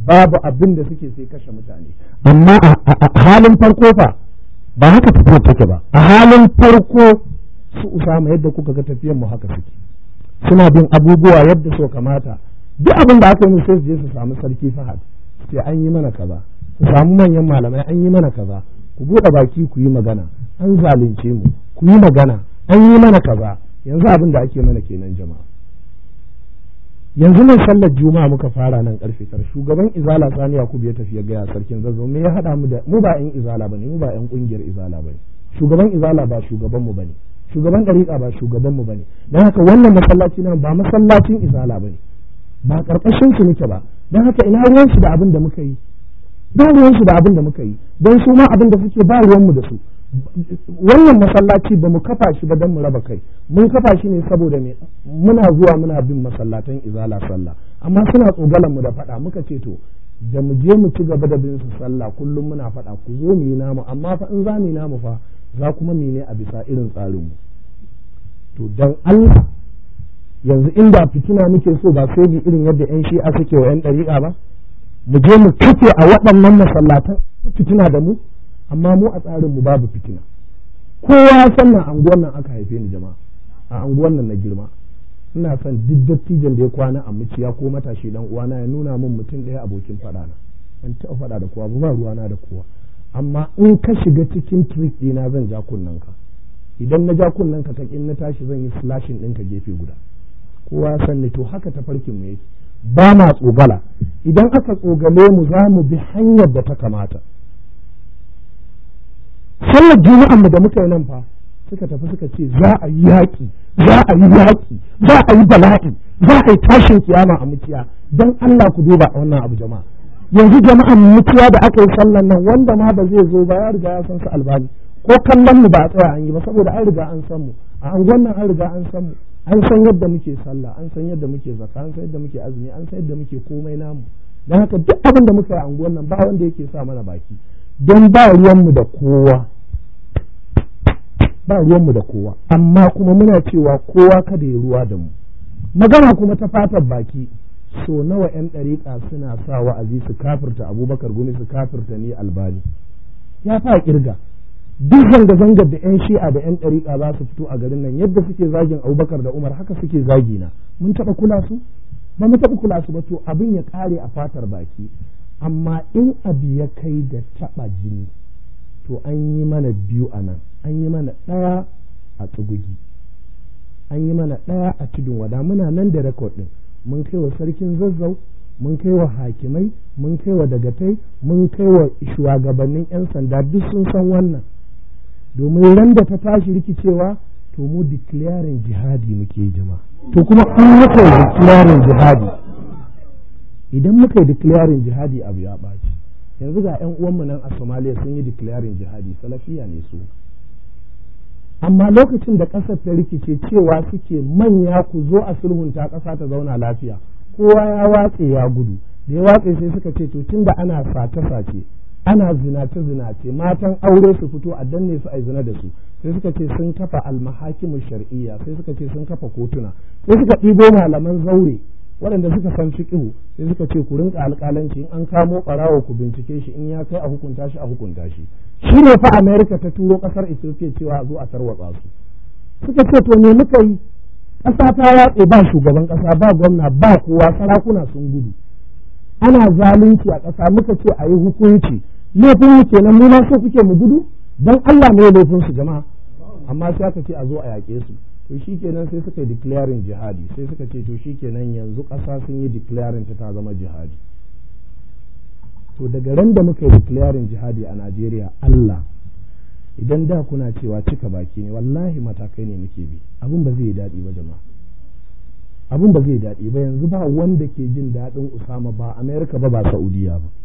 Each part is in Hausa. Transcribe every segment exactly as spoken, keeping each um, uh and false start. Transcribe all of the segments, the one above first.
babu abin da suke sai kashe mutane. Amma a halin farko fa ba haka tafiyar take ba. A halin farko su Usama yadda kuka ga tafiyar mu haka suke, suna bin abubuwa yadda so kamata. Duk abin da aka yi sai su je su samu sarki Fahad sai an yi mana kaza, su samu manyan malamai an yi mana kaza, ku buɗe baki ku yi magana, an zalunce mu ku yi magana, an yi mana kaza. Yanzu abin da ake mana kenan jama'a. Yanzu nan sallar juma'a muka fara nan karfe tara, shugaban izala Sani Yakubu ya tafi ya gaya sarkin Zazzau, me ya hada mu da mu ba yan izala bane, mu ba yan kungiyar izala bane, shugaban izala ba shugaban mu bane, shugaban dariƙa ba shugaban mu bane. Dan haka wannan masallaci nan ba masallacin izala bane, ba karkashin su nake ba. Dan haka ina ruwan su da abin da muka yi, ba ruwan su da abin da muka yi, dan su ma abin da suke ba ruwan mu da su. Wannan masallaci ba mu kafa shi ba don mu raba kai, mun kafa shi ne saboda me muna zuwa muna bin masallatan izala sallah, amma suna tsogalan mu da faɗa. Muka ce to da mu je mu ci gaba da bin su sallah kullum muna faɗa, ku zo mu yi namu, amma fa in za mu yi namu fa za kuma mu ne a bisa irin tsarin mu. To dan Allah yanzu inda fitina muke so ba sai irin yadda yan shi'a suke wa yan ɗariƙa ba, mu je mu kafe a waɗannan masallatan fitina da mu. Amma mu a tsarin mu babu fitina. Kowa san na anguwan nan aka haife ni jama'a, a anguwan nan na girma. Ina son duk dattijan da ya kwana a muciya ko matashi dan uwana ya nuna min mutum ɗaya abokin faɗa na. Ban taɓa faɗa da kowa ba, ruwana da kowa. Amma in ka shiga cikin trick ɗina zan ja kunnen ka. Idan na ja kunnen ka in na tashi zan yi slashing ɗinka gefe guda. Kowa san ni, to haka tafarkin mu yake. Ba ma tsogala. Idan aka tsogale mu za mu bi hanyar da ta kamata. Sallar juma'an mu da muka yi nan fa suka tafi suka ce za a yi yaƙi, za a yi yaƙi, za a yi bala'i, za a yi tashin kiyama a muciya. Don Allah ku duba wannan abu jama'a. Yanzu jama'an muciya da aka yi sallar nan wanda ma ba zai zo ba ya riga ya san su Albani, ko kallon mu ba a tsaya an yi ba saboda an riga an san mu a angon nan, an riga an san mu, an san yadda muke sallah, an san yadda muke zakka, an san yadda muke azumi, an san yadda muke komai namu. Don haka duk abin da muka yi a angon nan ba wanda yake sa mana baki, don ba ruwanmu da kowa, ba ruwanmu da kowa, amma kuma muna cewa kowa kada ya ruwa da mu. Magana kuma ta fatar baki, so nawa yan ɗariƙa suna sa wa'azi su kafirta Abubakar Gumi, su kafirta ni Albani, ya fa kirga. Duk zanga-zangar da yan shi'a da yan ɗariƙa za su fito a garin nan, yadda suke zagin Abubakar da Umar haka suke zagi na. Mun taɓa kula su? Ba mu taɓa kula su ba. To abin ya ƙare a fatar baki, amma in abu ya kai da taɓa jini to an yi mana biyu a nan. An yi mana ɗaya a Tsugugi, an yi mana ɗaya a Tudun Wada. Muna nan da rekod ɗin, mun kai wa sarkin Zazzau, mun kai wa hakimai, mun kai wa dagatai, mun kai wa shugabannin 'yan sanda, duk sun san wannan. Domin ran da ta tashi rikicewa to mu declaring jihadi muke jama'a. To kuma an muka yi declaring jihadi, idan muka yi declaring jihadi abu ya ɓaci. Yanzu ga 'yan uwanmu nan a Somalia sun yi declaring jihadi, salafiya ne su. Amma lokacin da ƙasar ta rikice cewa suke manya ku zo a sulhunta ƙasa ta zauna lafiya, kowa ya watse ya gudu. Da ya watse sai suka ce to tunda ana sace-sace, ana zinace-zinace, matan aure su fito a danne su a zina da su, sai suka ce sun kafa almahakimu shar'iyya, sai suka ce sun kafa kotuna, sai suka ɗibo malaman zaure waɗanda suka san fiqhu, sai suka ce ku rinka alƙalanci, in an kamo ɓarawo ku bincike shi, in ya kai a hukunta shi a hukunta shi. Shi ne fa Amerika ta turo ƙasar Ethiopia cewa a zo a tarwatsa su. Suka ce to me muka yi? Ƙasa ta watse, ba shugaban ƙasa, ba gwamna, ba kowa, sarakuna sun gudu. Ana zalunci a ƙasa, muka ce a yi hukunci. Laifin mu kenan, mu ma so kuke mu gudu? Don Allah ne laifin su jama'a. Amma sai aka ce a zo a yaƙe su. To shi kenan sai suka yi declaring jihadi, sai suka ce to shi kenan yanzu ƙasa sun yi declaring ta ta zama jihadi. To daga ran da muka yi declaring jihadi a Najeriya, Allah, idan da kuna cewa cika baki ne, wallahi matakai ne muke bi, abin ba zai yi daɗi ba jama'a, abin ba zai yi daɗi ba. Yanzu ba wanda ke jin daɗin Usama, ba Amerika ba, ba Saudiya ba.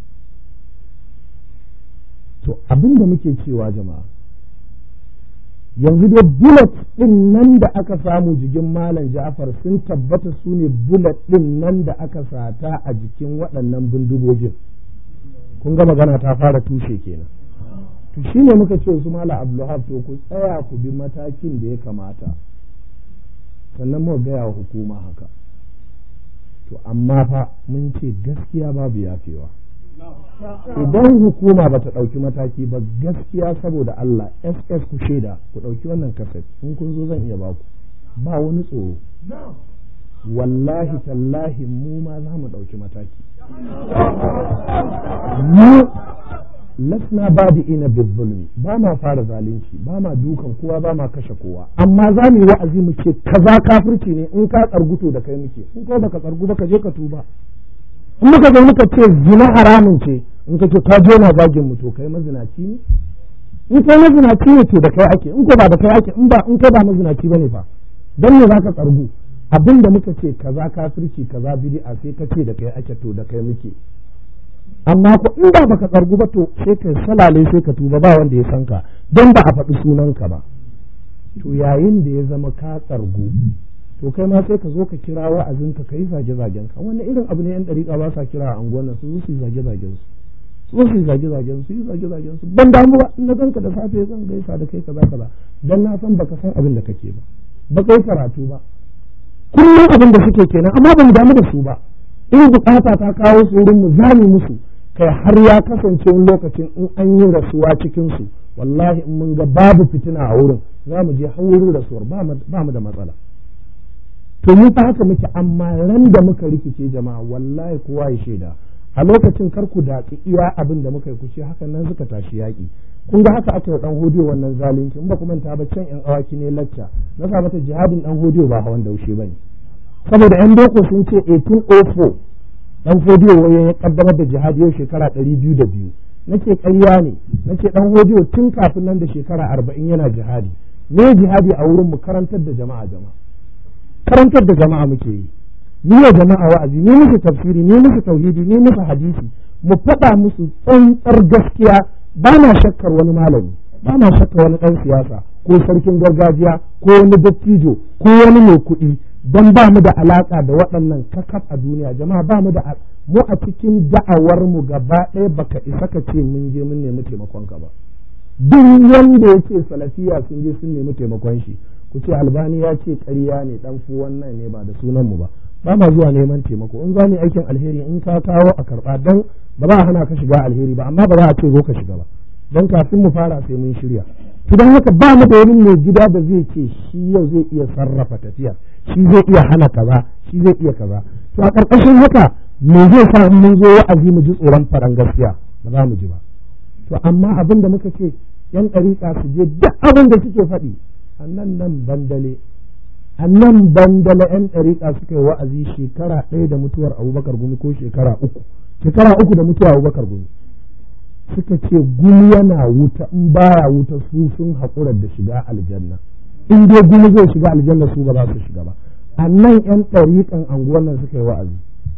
To abin da muke cewa jama'a, yanzu dai bullet ɗin nan da aka samu jikin Malam Ja'far sun tabbata su ne bullet ɗin nan da aka sata a jikin waɗannan bindigogin. Kun ga magana ta fara tushe kenan. To shi ne muka ce su Malam Abdulwahab, to ku tsaya ku bi matakin da ya kamata, sannan muka gaya wa hukuma haka. to amma fa mun ce gaskiya babu yafewa. Idan hukuma bata ɗauki mataki ba gaskiya saboda Allah S S ku shaida ku ɗauki wannan kaset in kun zo zan iya baku ba wani tsoro wallahi tallahi mu ma za mu ɗauki mataki mu lasna badi ina bizzulmi ba ma fara zalunci ba ma dukan kowa ba ma kashe kowa amma za mu yi wa'azi mu ce kaza kafirci ne in ka tsarguto da kai muke in ko baka tsargu ba ka je ka tuba in muka zo muka ce zina haramun ce in ka ce ka je na zagin mu to kai mazinaci ne in kai mazinaci ne to da kai ake in ko ba da kai ake in ba in kai ba mazinaci bane fa dan ne zaka tsargu abinda muka ce kaza kafirci kaza bid'a sai ka ce da kai ake to da kai muke amma ko in ba baka tsargu ba to sai kai salale sai ka tuba ba wanda ya san ka dan ba a faɗi sunanka ba to yayin da ya zama ka tsargu to kai ma sai ka zo ka kira wa'azin ka kai zage zagen ka wannan irin abu ne yan dariƙa ba sa kira a anguwan nan su zo su zage zagen su su su zage zagen su yi zage zagen su ban damu ba in na ganka da safe zan gaisa da kai kaza kaza dan na san baka san abin da kake ba ba kai karatu ba kullum abin da suke kenan amma ba mu damu da su ba in bukata ta kawo su wurin mu zani musu kai har ya kasance wani lokacin in an yi rasuwa cikin su wallahi in mun ga babu fitina a wurin za mu je har wurin rasuwar ba mu da matsala to mu fa haka muke amma ran da muka rikice jama'a wallahi kowa ya shaida a lokacin kar ku daƙi iya abin da muka yi kuce hakan nan suka tashi yaƙi kun ga haka aka yi dan hodiyo wannan zalunci in ba ku manta ba can yan awaki ne lacca na sa mata jihadin dan hodiyo ba hawan daushe bane saboda yan boko sun ce eighteen oh four dan hodiyo waye ya kaddamar da jihadi yau shekara ɗari biyu da biyu nake ƙarya ne nake dan hodiyo tun kafin nan da shekara arba'in yana jihadi ne jihadi a wurin mu karantar da jama'a jama'a karantar da jama'a muke yi ni ne jama'a wa'azi ni musu tafsiri ni musu tauhidi ni musu hadisi mu faɗa musu tsantsar gaskiya ba na shakkar wani malami ba na shakkar wani ɗan siyasa ko sarkin gargajiya ko wani dattijo ko wani mai kuɗi don ba mu da alaƙa da waɗannan kakaf a duniya jama'a ba mu da mu a cikin da'awar mu gaba ɗaya baka isa ka ce mun je mun nemi taimakon ka ba duk wanda ya ce salafiya sun je sun nemi taimakon shi ku ce albani ya ce ƙarya ne dan fu wannan ne ba da sunan mu ba ba ma zuwa neman taimako in za mu aikin alheri in ka kawo a karɓa dan ba za a hana ka shiga alheri ba amma ba za a ce zo ka shiga ba dan kafin mu fara sai mun shirya to dan haka ba mu da wani mai gida da zai ce shi yau zai iya sarrafa tafiya shi zai iya hana kaza shi zai iya kaza to a ƙarƙashin haka me zai sa mun zo wa'azi mu ji tsoron faran gaskiya ba za mu ji ba to amma abin da muka ce yan ɗariƙa su je duk abin da suke faɗi a nan nan bandale a nan bandale yan ɗariƙa suka yi wa'azi shekara ɗaya da mutuwar abubakar gumi ko shekara uku shekara uku da mutuwar abubakar gumi suka ce gumi yana wuta in baya wuta su sun haƙura da shiga aljanna in dai gumi zai shiga aljanna su ba za su shiga ba a nan yan ɗariƙan anguwan nan suka yi wa'azi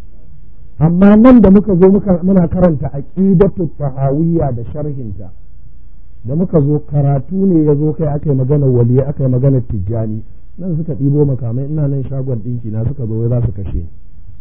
amma nan da muka zo muka muna karanta aqidatu tahawiyya da sharhinta da muka zo karatu ne ya zo kai aka yi magana waliya aka yi magana tijjani nan suka ɗibo makamai ina nan shagon ɗinki na suka zo za su kashe ni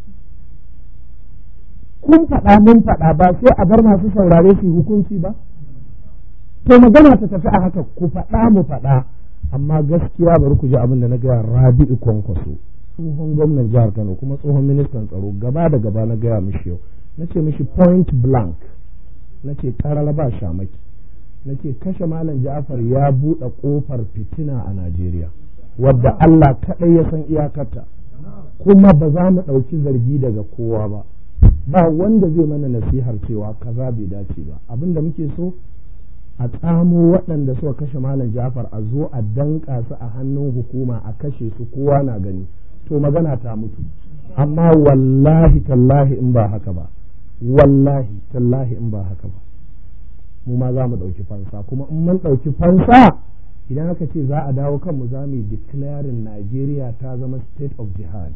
kun faɗa mun faɗa ba sai a bar masu saurare su hukunci ba to magana ta tafi a haka ku faɗa mu faɗa amma gaskiya bari ku ji abin da na gaya Rabi'u Kwankwaso tsohon gwamnan jihar Kano kuma tsohon ministan tsaro gaba da gaba na gaya mishi yau na ce mishi point blank na ce karala ba shamaki na ce kashe malam Ja'far ya buɗe ƙofar fitina a Najeriya wadda Allah kaɗai ya san iyakarta kuma ba za mu ɗauki zargi daga kowa ba ba wanda zai mana nasihar cewa kaza bai dace ba abin da muke so a tsamo waɗanda suka kashe malam Ja'far a zo a danka su a hannun hukuma a kashe su kowa na gani to magana ta mutu amma wallahi tallahi in ba haka ba wallahi tallahi in ba haka ba mu ma za mu ɗauki fansa kuma in mun ɗauki fansa idan aka ce za a dawo kanmu za mu yi declaring Najeriya ta zama state of jihad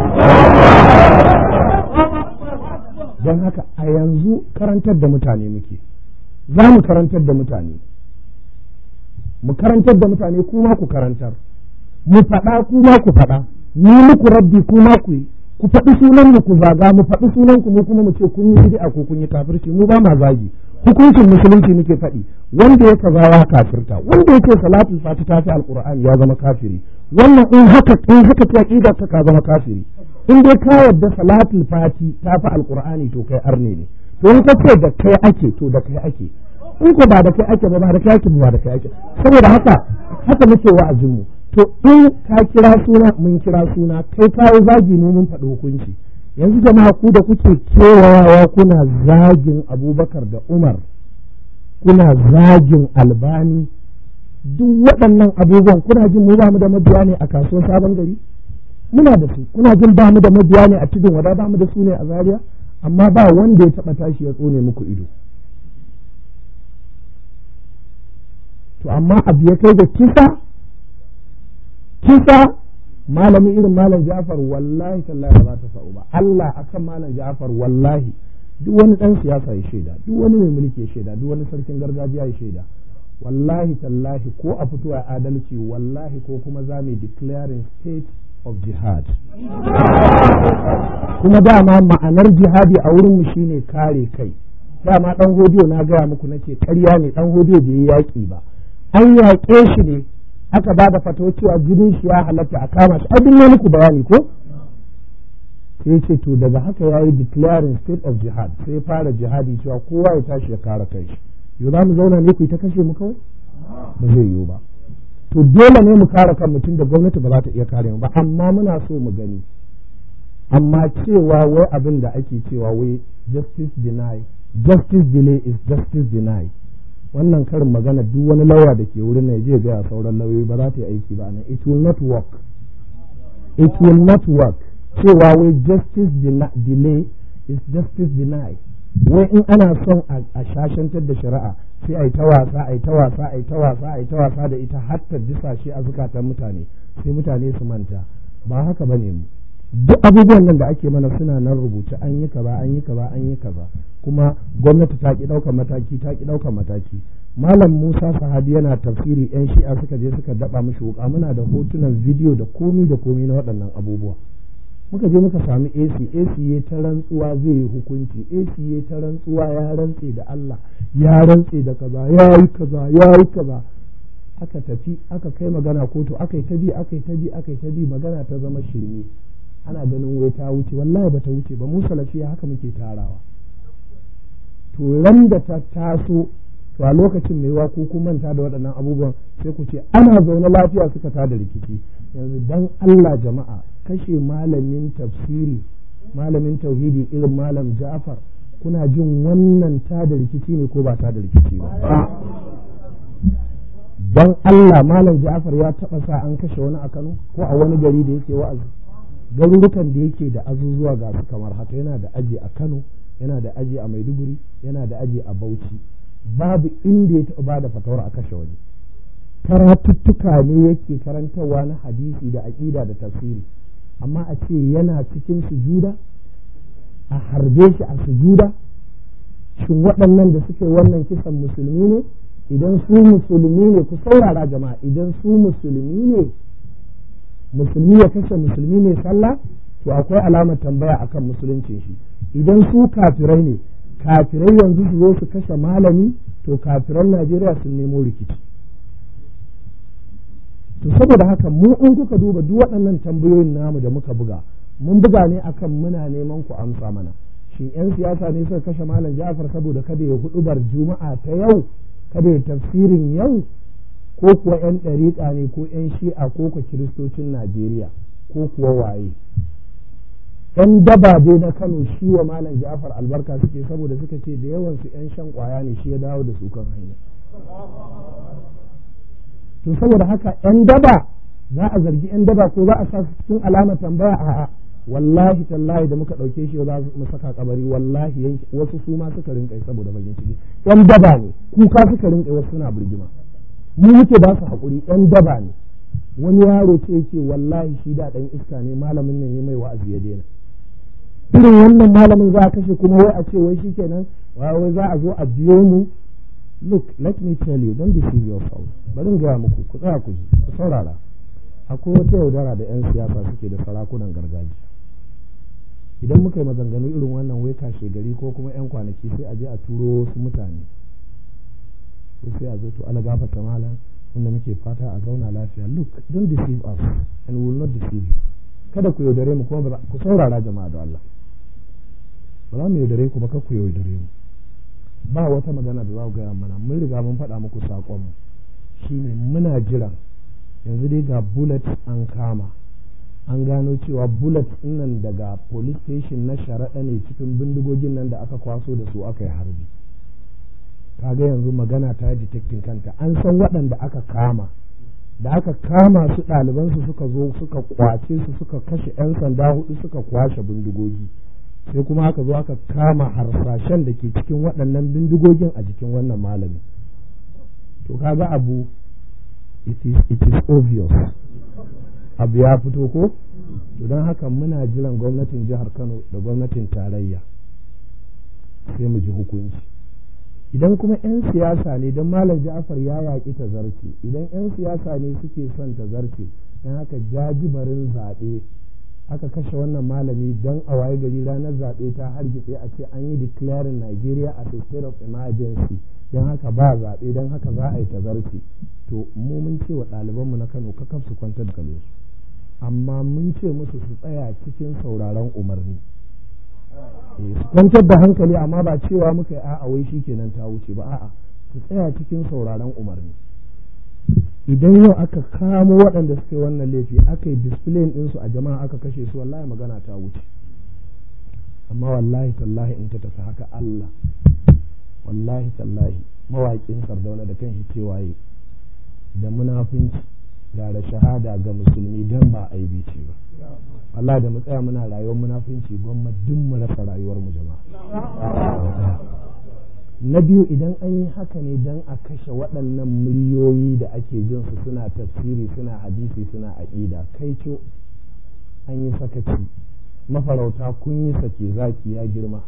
don haka a yanzu karantar da mutane muke za mu karantar da mutane mu karantar da mutane kuma ku karantar mu faɗa kuma ku faɗa ni muku rabbi kuma ku yi ku faɗi sunan mu ku zaga mu faɗi sunan ku mu kuma mu ce kun yi bid'a ko kun yi kafirci mu ba ma zagi hukuncin musulunci muke faɗi wanda ya kaza ya kafirta wanda yake salatul fati ta fi alqur'ani ya zama kafiri wannan in haka in haka ta aqida ka ka zama kafiri in dai ka yarda salatul fati ta fi alqur'ani to kai arne ne, to in ka ce da kai ake to da kai ake, in ko ba da kai ake ba ba da kai ake ba da kai ake. Saboda haka haka muke wa'azin mu. To in ka kira suna mun kira suna, kai kawo zagi ne mun faɗi hukunci. Yanzu jama'a ku da kuke kewayawa kuna zagin Abubakar da Umar, kuna zagin Albani, duk waɗannan abubuwan kuna jin mu ba mu da mabiya ne a kasuwar Sabon Gari? Muna da su. Kuna jin ba mu da mabiya ne a Tudun Wada, ba mu da su ne a Zaria? Amma ba wanda ya taɓa tashi ya tsone muku ido. To amma abu ya kai ga kisa, kisa malami irin malam Ja'far wallahi tallahi ba za ta sa'u ba. Allah akan malam Ja'far wallahi duk wani dan siyasa ya shaida, duk wani mai mulki ya shaida, duk wani sarkin gargajiya ya shaida. Wallahi tallahi ko a fito a adalci wallahi ko kuma za mu declaring state of jihad. Kuma dama ma'anar jihadi a wurin mu shine kare kai. Dama dan hodiyo na gaya muku nace ƙarya ne, dan hodiyo bai yaƙi ba. An yaƙe shi ne aka ba da fatawa cewa jinin shi ya halatta a kama shi. Abin ne muku bayani ko? Sai ce to daga haka ya yi declaring state of jihad, sai fara jihadi cewa kowa ya tashi ya kare kai shi. Yau za mu zauna ne ku ta kashe mu kawai? Ba zai yiwu ba. To dole ne mu kare kan mutum da gwamnati ba za ta iya kare mu ba, amma muna so mu gani. Amma cewa wai abin da ake cewa wai justice deny, justice delay is justice deny. Wannan karin magana duk wani lauya da ke wurin nan je ga sauran lauyoyi ba za ta yi aiki ba nan. It will not work. It will not work. Cewa wai justice delay is justice deny. Wai in ana son a shashantar da shari'a sai a yi ta wasa a yi ta wasa a yi ta wasa a yi ta wasa da ita har ta disashe a zukatan mutane, sai mutane su manta. Ba haka ba ne mu. Duk abubuwan nan da ake mana suna nan rubuce, an yi kaza an yi kaza an yi kaza, kuma gwamnati ta ki ɗaukar mataki ta ki ɗaukar mataki. Malam Musa Sahabi yana tafsiri, yan shi'a suka je suka daba mishi wuka. Muna da hotunan bidiyo da komi da komi na waɗannan abubuwa. Muka je muka sami A C, A C ya ta rantsuwa zai yi hukunci, A C ya ta rantsuwa ya rantse da Allah, ya rantse da kaza, ya yi kaza, ya yi kaza. Aka tafi aka kai magana kotu, aka yi ta bi aka yi ta bi aka yi ta bi, magana ta zama shirme. Ana ganin wai ta wuce, wallahi ba ta wuce ba. Mu salafiya haka muke tarawa. To ran da ta taso, to a lokacin mai wa ku kun manta da waɗannan abubuwan, sai ku ce ana zaune lafiya suka tada rikici. Yanzu dan Allah jama'a, kashe malamin tafsiri, malamin tauhidi irin malam Ja'far, kuna jin wannan tada rikici ne ko ba tada rikici ba? Dan Allah, malam Ja'far ya taɓa sa an kashe wani a Kano ko a wani gari da yake wa'azi? Garurukan da yake da azuzuwa ga su kamar haka, yana da aji a Kano, yana da aji a Maiduguri, yana da aji a Bauchi. Babu inda ya taɓa ba da fatawar a kashe wani. Karatuttuka ne yake karantarwa na hadisi da aƙida da tafsiri, amma a ce yana cikin sujuda, a harbe shi a sujuda. Shin waɗannan da suke wannan kisan musulmi ne? Idan su musulmi ne, ku saurara jama'a, idan su musulmi ne, musulmi ya kashe musulmi ne sallah, to akwai alamar tambaya akan musuluncin shi. Idan su kafirai ne, kafirai yanzu su zo su kashe malami, to kafiran Najeriya sun nemo rikici. To saboda haka mu in kuka duba duk waɗannan tambayoyin namu da muka buga, mun buga ne akan muna neman ku amsa mana. Shin 'yan siyasa ne suka kashe malam Ja'far saboda kada ya hudubar Juma'a ta yau, kada ya tafsirin yau, ko kuwa 'yan ɗariƙa ne ko 'yan shi'a ko kuwa kiristocin Najeriya ko kuwa waye? 'Yan daba dai na Kano shi wa malam Ja'far albarka suke, saboda suka ce da yawan su 'yan shan ƙwaya ne, shi ya dawo da su kan hanya. To saboda haka 'yan daba, za a zargi 'yan daba ko za a sa cikin alamar tambaya? A'a, wallahi tallahi da muka ɗauke shi za mu saka kabari, wallahi wasu su ma suka rinƙai saboda bakin ciki. 'Yan daba ne, kuka suka rinƙai, wasu suna birgima. Mu muke ba su haƙuri, 'yan daba ne. Wani yaro ce yake wallahi shi da ɗan iska ne, malamin nan ya mai wa'azi ya daina. Irin wannan malamin za a kashe kuma wai a ce wai shi kenan wai za a zo a biyo mu. Look, let me tell you, don't deceive yourself. Bari in gaya muku, ku tsaya ku ji, ku saurara. Akwai wata yaudara da 'yan siyasa suke da sarakunan gargajiya. Idan muka yi maganganu irin wannan wai kashe gari ko kuma 'yan kwanaki, sai a je a turo wasu mutane. Sai a zo to ala gafarta malam, wanda muke fata a zauna lafiya. Look, don't deceive us and we will not deceive you. kada ku yaudare mu kuma ku saurara jama'a da Allah ba za mu yaudare ku ba kar ku yaudare mu ba wata magana da za ku gaya mana mun riga mun faɗa muku saƙon mu shine muna jiran yanzu dai ga bullet an kama an gano cewa bullet nan daga police station na sharaɗa ne cikin bindigogin nan da aka kwaso da su aka yi harbi kaga yanzu magana ta detecting kanta an san waɗanda aka kama da aka kama su ɗalibansu suka zo suka kwace su suka kashe 'yan sanda hudu suka kwashe bindigogi sai kuma aka zo aka kama harsashen da ke cikin waɗannan bindigogin a jikin wannan malami to kaga abu it is, it is obvious abu ya fito ko to don haka muna jiran gwamnatin jihar Kano da gwamnatin tarayya sai mu ji hukunci idan kuma 'yan siyasa ne don malam Ja'far ya yaƙi ta zarce idan 'yan siyasa ne suke son ta zarce don haka jajibarin zaɓe aka kashe wannan malami don a waye gari ranar zaɓe ta hargitse a ce an yi declaring Nigeria as a state of emergency don haka ba zaɓe don haka za a yi ta zarce to mu mun ce wa ɗalibanmu na Kano kakaf su kwantar da su amma mun ce musu su tsaya cikin sauraron umarni su kwantar da hankali amma ba cewa muka yi a'a wai shikenan ta wuce ba a'a su tsaya cikin sauraron umarni idan yau aka kamo waɗanda suka yi wannan laifi aka yi discipline ɗinsu a jama'a aka kashe su wallahi magana ta wuce amma wallahi tallahi in ta tafi haka Allah wallahi tallahi mawaƙin Sardauna da kan cewa yi da munafunci gara shahada ga musulmi don ba aibi ce ba Allah da mu tsaya muna rayuwar munafunci gwamma duk mu rasa rayuwar mu jama'a na biyu idan an yi haka ne don a kashe waɗannan miliyoyi da ake jin su suna tafsiri suna hadisi suna aƙida kai co an yi sakaci mafarauta kun yi sake zaki ya girma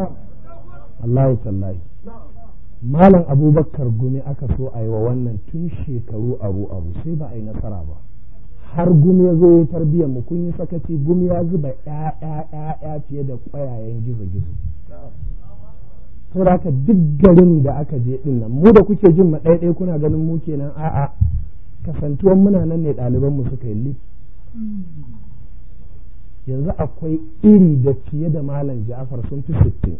Allahu tallahi malam abubakar gumi aka so a yi wa wannan tun shekaru aru aru sai ba a yi nasara ba har gumi ya zo ya tarbiyyar mu kun yi sakaci gumi ya zuba ƴaƴa fiye da ƙwayayen gizo gizo saboda haka duk garin da aka je din nan mu da kuke jin ɗaiɗai kuna ganin mu kenan a'a kasantuwan muna nan ne ɗaliban mu suka yi lif yanzu akwai iri da fiye da malam Ja'far sun fi sittin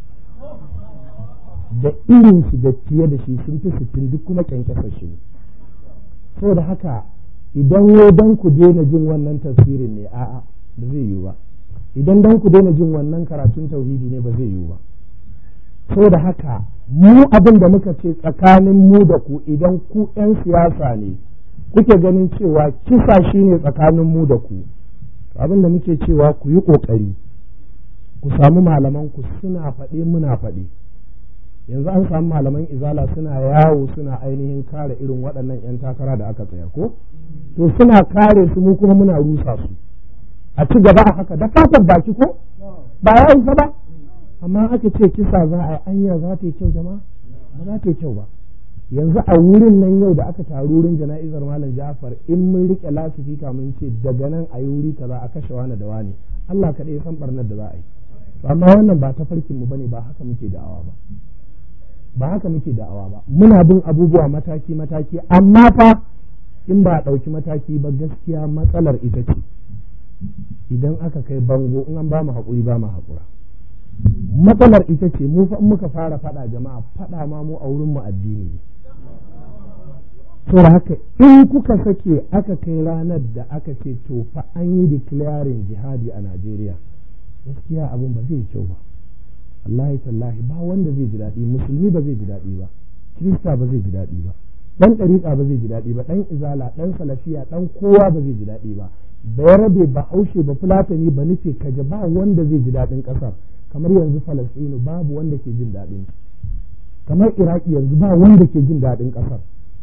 da irin shi da fiye da shi sun fi sittin duk kuma kyankyasa shi ne saboda haka idan wai dan ku daina jin wannan tafsirin ne a'a ba zai yiwu ba idan dan ku daina jin wannan karatun tauhidi ne ba zai yiwu ba saboda haka mu abin da muka ce tsakanin mu da ku idan ku 'yan siyasa ne kuke ganin cewa kisa shi ne tsakanin mu da ku abin da muke cewa ku yi ƙoƙari ku samu malaman ku suna faɗe muna faɗe yanzu an samu malaman izala suna yawo suna ainihin kare irin waɗannan 'yan takara da aka tsayar ko to suna kare su mu kuma muna rusa su a ci gaba a haka da fatar baki ko ba ya isa ba amma aka ce kisa za a yi anya za ta yi kyau jama'a ba za ta yi kyau ba yanzu a wurin nan yau da aka taru wurin jana'izar malam Ja'far in mun rike lasifika mun ce daga nan a yi wuri kaza a kashe wani da wani Allah kaɗai ya san barnar da za a yi to amma wannan ba ta farkin mu bane ba haka muke da'awa ba ba haka muke da'awa ba muna bin abubuwa mataki mataki amma fa in ba a ɗauki mataki ba gaskiya matsalar ita ce idan aka kai bango in an ba mu haƙuri ba mu haƙura matsalar ita ce mu fa muka fara faɗa jama'a faɗa ma mu a wurin mu addini ne to haka in kuka sake aka kai ranar da aka ce to fa an yi declaring jihadi a Najeriya gaskiya abin ba zai kyau ba wallahi tallahi ba wanda zai ji daɗi musulmi ba zai ji daɗi ba kirista ba zai ji daɗi ba dan ɗariƙa ba zai ji daɗi ba dan izala dan salafiya dan kowa ba zai ji daɗi ba bayarabe ba haushe ba fulatani ba nufe kaje ba wanda zai ji daɗin ƙasar kamar yanzu Falasɗinu babu wanda ke jin daɗin kamar Iraki yanzu ba wanda ke jin daɗin ƙasar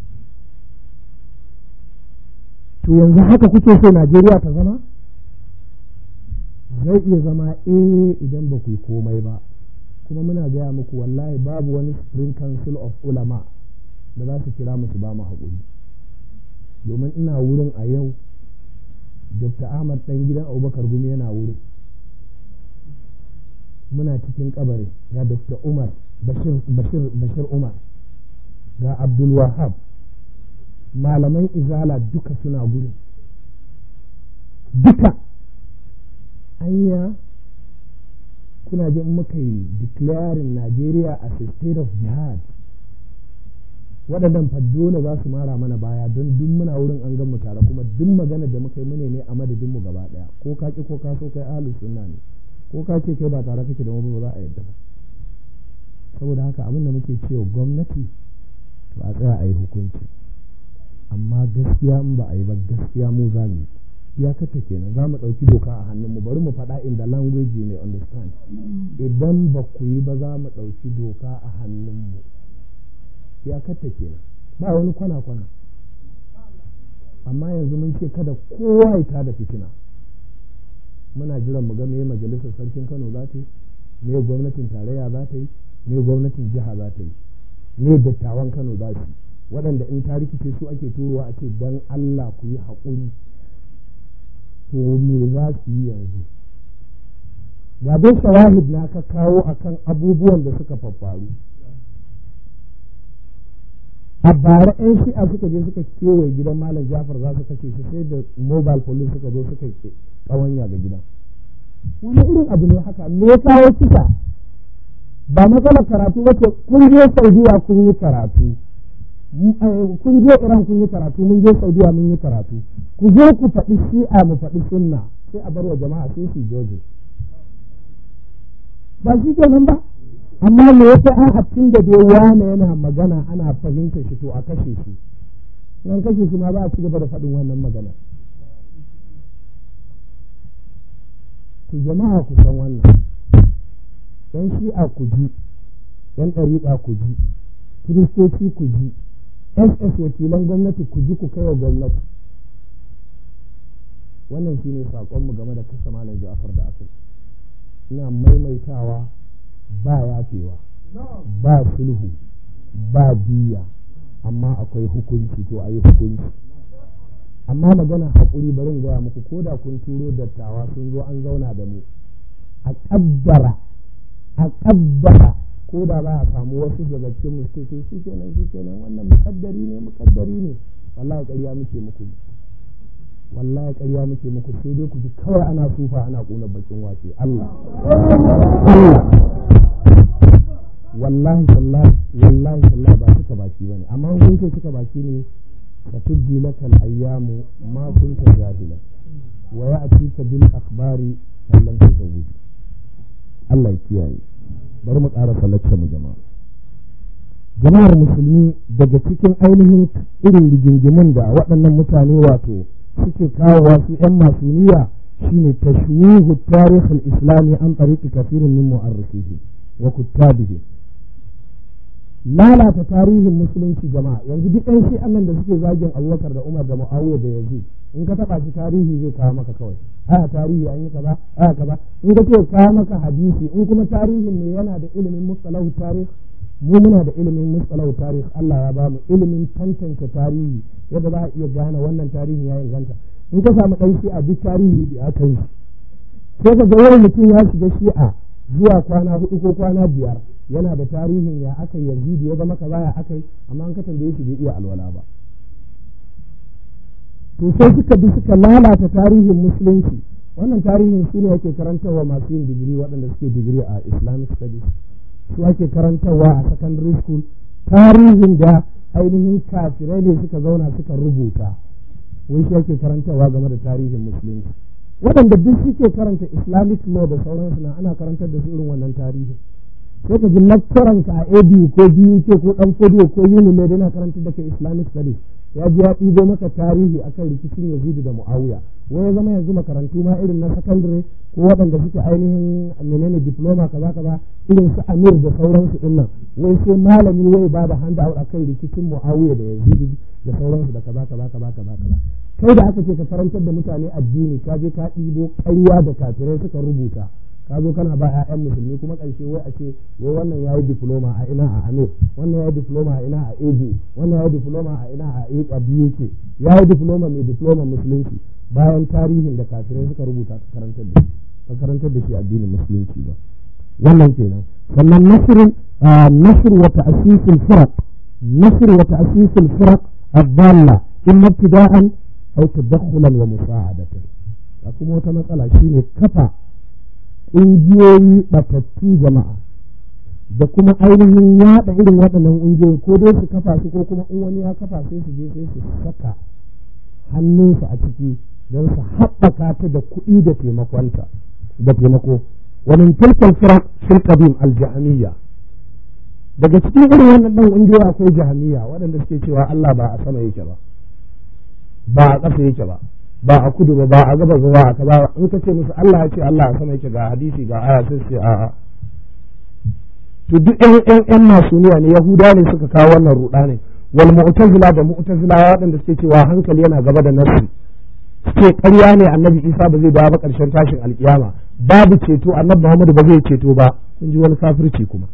to yanzu haka kuke so Najeriya ta zama zai iya zama eh idan ba ku yi komai ba kuma muna gaya muku wallahi babu wani Supreme Council of Ulama da za su kira musu ba mu haƙuri domin ina wurin a yau Dokta Ahmad ɗan gidan Abubakar Gumi yana wurin muna cikin kabarin ga Dokta Umar Bashir Bashir Bashir Umar ga Abdul Wahab malaman izala duka suna gurin duka anya kuna jin muka yi declaring Najeriya as a state of jihad waɗannan fa dole za su mara mana baya don duk muna wurin an gan mu tare kuma duk magana da muka yi mune ne a madadin mu gaba ɗaya ko ka ki ko ka so kai ahlus sunna ne ko ka ce kai ba tare kake da mu ba za a yadda ba saboda haka abin da muke cewa gwamnati to a tsaya a yi hukunci amma gaskiya in ba a yi ba gaskiya mu za mu yi iyakata kenan za mu ɗauki doka a hannunmu bari mu faɗa in the language you may understand idan ba ku yi ba za mu ɗauki doka a hannunmu iyakata kenan ba wani kwana-kwana amma yanzu mun ce kada kowa ya tada fitina muna jiran mu ga me majalisar sarkin Kano za ta yi me gwamnatin tarayya za ta yi me gwamnatin jiha za ta yi me dattawan Kano za su yi waɗanda in ta rikice su ake turowa a ce dan Allah ku yi haƙuri to me za su yi yanzu ga dai shawahid na ka kawo akan abubuwan da suka faffaru a bara yan shi'a suka je suka kewaye gidan malam Jafar za su kashe shi sai da mobile police suka zo suka ke kawanya ga gidan wani irin abu ne haka me ya kawo kisa ba matsalar karatu wace kun je Saudiya kun yi karatu kun je Iran kun yi karatu mun je Saudiya mun yi karatu ku zo ku faɗi shi'a mu faɗi sunna sai a bar wa jama'a sai su joje ba shi kenan ba amma me yasa an hattin da dai wani yana magana ana fahimta shi to a kashe shi nan kashe shi ma ba a ci gaba da faɗin wannan magana to jama'a ku san wannan yan shi'a ku ji yan ɗariƙa ku ji kiristoci ku ji S S wakilan gwamnati ku ji ku kai wa gwamnati wannan shine saƙonmu game da kasa malam Ja'far da aka ina maimaitawa ba yafewa ba sulhu ba biya amma akwai hukunci to ayi hukunci amma magana haƙuri barin gaya muku ko da kun turo dattawa sun zo an zauna da mu a ƙaddara a ƙaddara ko da ba a samu wasu daga cikin mustaƙi shi kenan shi kenan wannan muƙaddari ne muƙaddari ne wallahi ƙarya muke muku wallahi ƙarya muke muku sai dai ku ji kawai ana sufa ana ƙunar bakin wace Allah Allah wallahi wallahi wallahi wallahi ba suka baki bane amma kun ce suka baki ne fatubdi lakal ayyamu ma kunta jahila wa ya'tika bil akhbari lam tazawwid Allah ya kiyaye bari mu ƙara falacce mu jama'a jama'ar musulmi daga cikin ainihin irin rigingimin da waɗannan mutane wato suke kawowa su ‘yan masu niyya shine tashwihu tarikh al-islami an tariqi kafirin min mu'arrifihi wa kuttabihi lalata tarihin musulunci jama'a yanzu duk ɗan shi annan da suke zagin Abubakar da Umar da Muawiya da Yazid in ka taba shi tarihi zai kawo maka kawai aya tarihi an yi kaza aya kaza in ka ce kawo maka hadisi in kuma tarihin ne yana da ilimin mustalahu tarikh mu muna da ilimin mustalahu tarikh Allah ya ba mu ilimin tantance tarihi yadda za a iya gane wannan tarihi ya inganta in ka samu ɗan shi'a duk tarihi da aka yi sai ka ga wani mutum ya shiga shi'a zuwa kwana hudu ko kwana biyar yana da tarihin ya aka yi yazidi ya zama kaza ya aka yi amma an ka tambaye shi bai iya alwala ba to sai suka bi suka lalata tarihin musulunci wannan tarihin su ne ake karantarwa masu yin digiri waɗanda suke digiri a Islamic studies su ake karantarwa a secondary school tarihin da ainihin kafirai ne suka zauna suka rubuta wai shi ake karantarwa game da tarihin musulunci waɗanda duk suke karanta Islamic law da sauransu na ana karantar da su irin wannan tarihin sai ka ji lecturer ka a A B U ko B U K ko dan Fodiyo ko Unimed yana karantar da kai Islamic studies ya ji ya ɗibo maka tarihi akan rikicin Yazid da Muawiya wai ya zama yanzu makarantu ma irin na secondary ko waɗanda suke ainihin menene diploma kaza kaza irin su Amir da sauransu din nan wai sai malami wai ba da handa out akan rikicin Muawiya da Yazid da sauransu da kaza kaza kaza kaza kaza kai da aka ce ka karantar da mutane addini ka je ka ɗibo ƙarya da kafirai suka rubuta ka zo kana ba 'ya'yan musulmi kuma ƙarshe wai a ce wai wannan ya yi diploma a ina a Amir wannan ya yi diploma a ina a A B U wannan ya yi diploma a ina a B U K ya yi diploma mai diploma musulunci bayan tarihin da kafirai suka rubuta ka karantar da ka karantar da shi addinin musulunci ba wannan kenan sannan nasrun nasr wa ta'sis al-firaq nasr wa ta'sis al-firaq ad-dalla imma ibtida'an aw tadakhulan wa musa'adatan kuma wata matsala shine kafa ƙungiyoyi ɓatattu jama'a da kuma ainihin yaɗa irin waɗannan ƙungiyoyi ko dai su kafa su ko kuma in wani ya kafa sai su je sai su saka hannunsu a ciki don su haɓaka ta da kuɗi da taimakonta da taimako wani tilkal firaq fil qadim al jahmiyya daga cikin irin wannan dan ƙungiyoyi akwai jahmiyya waɗanda suke cewa Allah ba a sama yake ba ba a ƙasa yake ba ba a kudu ba ba a gaba ba a kaza in ka ce musu Allah ya ce Allah a sama yake ga hadisi ga aya sai ce a'a to duk ƴan ƴan ƴan masuniya ne yahuda ne suka kawo wannan ruɗa ne wal mu'tazila da mu'tazila waɗanda suke cewa hankali yana gaba da nafsi suke ƙarya ne annabi Isa ba zai dawo ba ƙarshen tashin alkiyama babu ceto annabi Muhammad ba zai ceto ba kun ji wani kafirci kuma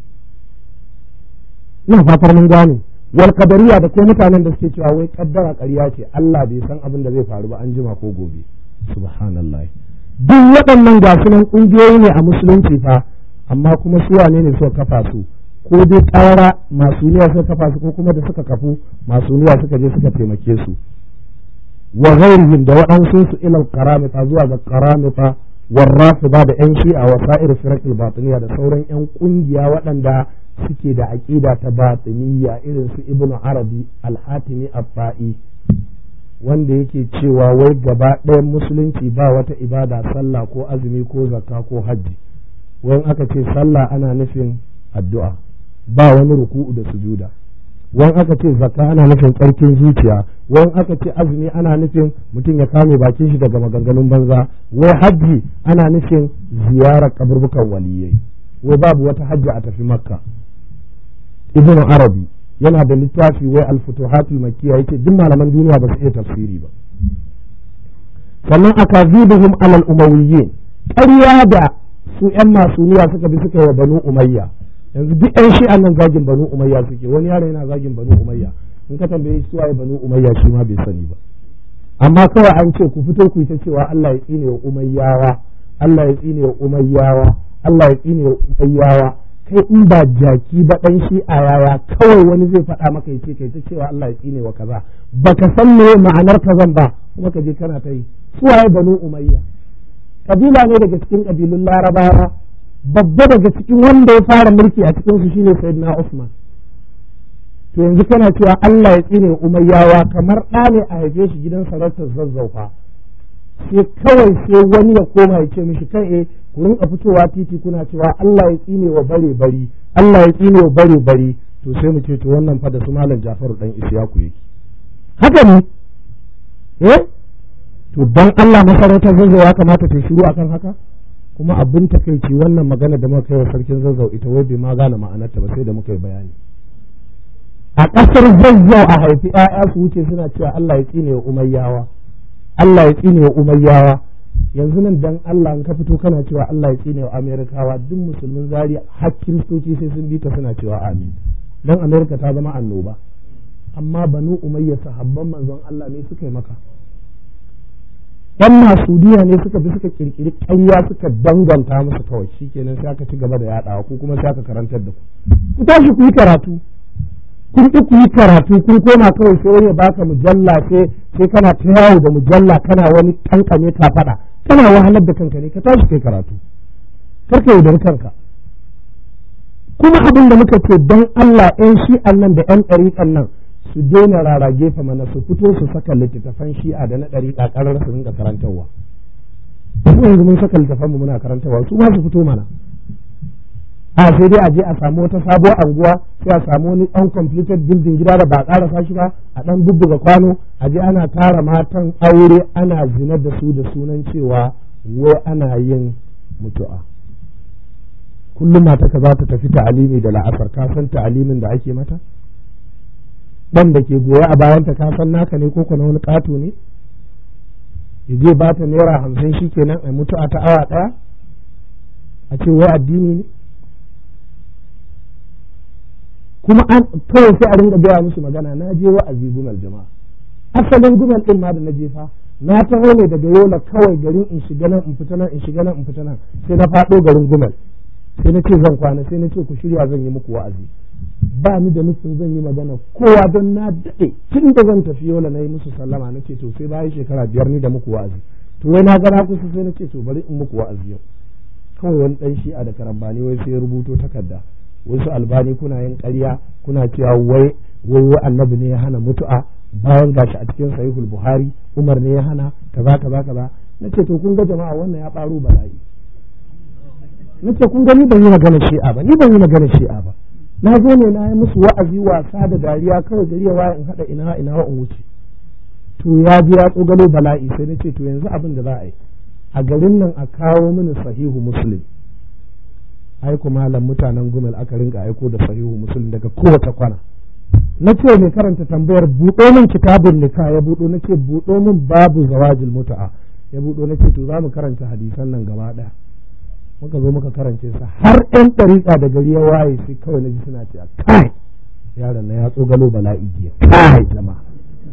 ina fatar mun gane wal qadariya da ko mutanen da suke cewa wai kaddara ƙarya ce Allah bai san abin da zai faru ba an jima ko gobe subhanallah duk waɗannan ga sunan ƙungiyoyi ne a musulunci fa amma kuma su wane ne suka kafa su ko dai tsara masu niyya suka kafa su ko kuma da suka kafu masu niyya suka je suka taimake su wa ghairihim da waɗansu su ilal karamita zuwa ga karamita warrafida da yan shi'a wa sa'ir firaqil batiniya da sauran yan kungiya waɗanda suke da aqida ta batiniya irin su ibnu arabi al-hatimi at-ta'i wanda yake cewa wai gaba ɗayan musulunci ba wata ibada sallah ko azumi ko zakka ko hajji wai aka ce sallah ana nufin addu'a ba wani ruku'u da sujuda wani aka ce zakka ana nufin tsarkin zuciya wani aka ce azumi ana nufin mutum ya kame bakin shi daga maganganun banza wai hajji ana nufin ziyarar kaburbukan waliyai wai babu wata hajji a tafi makka ibnu arabi yana da littafi wai al-futuhatul makkiyya yake duk malaman duniya ba su iya tafsiri ba sannan akazibuhum alal umawiyyin ƙarya da su yan masuniya suka bi suka yi wa banu umayya yanzu duk yan shi'an nan zagin banu umayya suke wani yaro yana zagin banu umayya in ka tambaye su waye banu umayya shi ma bai sani ba amma kawai an ce ku fito ku yi ta cewa Allah ya tsine wa umayyawa Allah ya tsine wa umayyawa Allah ya tsine wa umayyawa kai in ba jaki ba dan shi'a yaya kawai wani zai faɗa maka yace kai ta cewa Allah ya tsine wa kaza baka san me ma'anar kazan ba kuma ka je kana ta yi su waye banu umayya kabila ne daga cikin kabilun larabawa babba daga cikin wanda ya fara mulki a cikin su shine sayyidina Usman to yanzu kana cewa Allah ya tsine umayyawa kamar ɗa ne a haife shi gidan sarautar zazzaufa sai kawai sai wani ya koma ya ce mishi kai eh ku rinka fitowa titi kuna cewa Allah ya tsine wa bare bari Allah ya tsine wa bare bari to sai mu ce to wannan fa da su malam Jafaru dan Isiyaku yake haka ne eh to dan Allah masarautar zazzau ya kamata ta shiru akan haka kuma abin takeici wannan magana da muka kai wa sarkin zazzau ita wai bai ma gane ma'anarta ba sai da muka yi bayani a ƙasar zazzau a haifi ƴaƴa su wuce suna cewa Allah ya tsine wa umayyawa Allah ya tsine wa umayyawa yanzu nan dan Allah in ka fito kana cewa Allah ya tsine wa amerikawa duk musulmin zari har kiristoci sai sun bi ka suna cewa amin dan amerika ta zama annoba amma banu umayya sahabban manzon Allah ne suka yi maka yan masudiya ne suka bi suka kirkiri ƙarya suka danganta musu kawai shikenan sai aka ci gaba da yaɗawa ko kuma sai aka karantar da ku ku tashi ku yi karatu kun ki ku yi karatu kun koma kawai sai wani ya baka mujalla sai sai kana ta yawo da mujalla kana wani kankane ka faɗa kana wahalar da kanka ne ka tashi kai karatu kar ka yaudar kanka kuma abin da muka ce don Allah yan shi'an nan da yan ɗariƙan nan su daina rara gefe mana su fito su saka littattafan shi'a da na ɗariƙa ƙarar su rinka karantarwa mu yanzu mun saka littattafan mu muna karantarwa su ma su fito mana a sai dai a je a samu wata sabuwar anguwa sai a samu wani ɗan completed building gida da ba a ƙarasa shi ba a ɗan bubbuga kwano a je ana tara matan aure ana zina da su da sunan cewa wai ana yin mutu'a kullum mata ka za ta tafi ta'alimi da la'asar ka san ta'alimin da ake mata ɗan da ke goya a bayanta ka san naka ne ko na wani ƙato ne je ba ta naira hamsin shi kenan a mutu'a ta awa ɗaya a ce wai addini ne kuma an kawai sai a ringa gaya musu magana na je wa'azi gumal jama'a asalin gumal din ma da na jefa na taho ne daga yola kawai garin in shiga nan in fita nan in shiga nan in fita nan sai na faɗo garin gumal sai na ce zan kwana sai na ce ku shirya zan yi muku wa'azi ba ni da nufin zan yi magana kowa don na daɗe tun da zan tafi yola na yi musu sallama na ce to sai bayan shekara biyar ni da muku wa'azi to wai na gana kusa sai na ce to bari in muku wa'azi yau kawai wani ɗan shi'a da karambani wai sai ya rubuto takarda wasu albani kuna yin ƙarya kuna cewa wai wai wai annabi ne ya hana mutu'a bayan gashi a cikin sahihul buhari umar ne ya hana kaza kaza kaza nace to kun ga jama'a wannan ya ɓaro bala'i nace kun ga ni ban yi magana shi'a ba ni ban yi magana shi'a ba na zo ne na yi musu wa'azi wasa da dariya kawai gari ya waye in haɗa ina ina in wuce to ya ji ya tsogalo bala'i sai na ce to yanzu abin da za a yi a garin nan a kawo mini sahihu muslim aiko malam mutanen gumel aka rinka aiko da sahihu muslim daga kowace kwana na ce mai karanta tambayar buɗo min kitabun nika ya buɗo na ce buɗo min babu zawajil mutu'a ya buɗo na ce to za mu karanta hadisan nan gaba ɗaya muka zo muka karance sa har ɗan ɗariƙa da gari ya waye sai kawai na ji suna cewa kai yaron na ya tsogalo bala'i jiya kai jama'a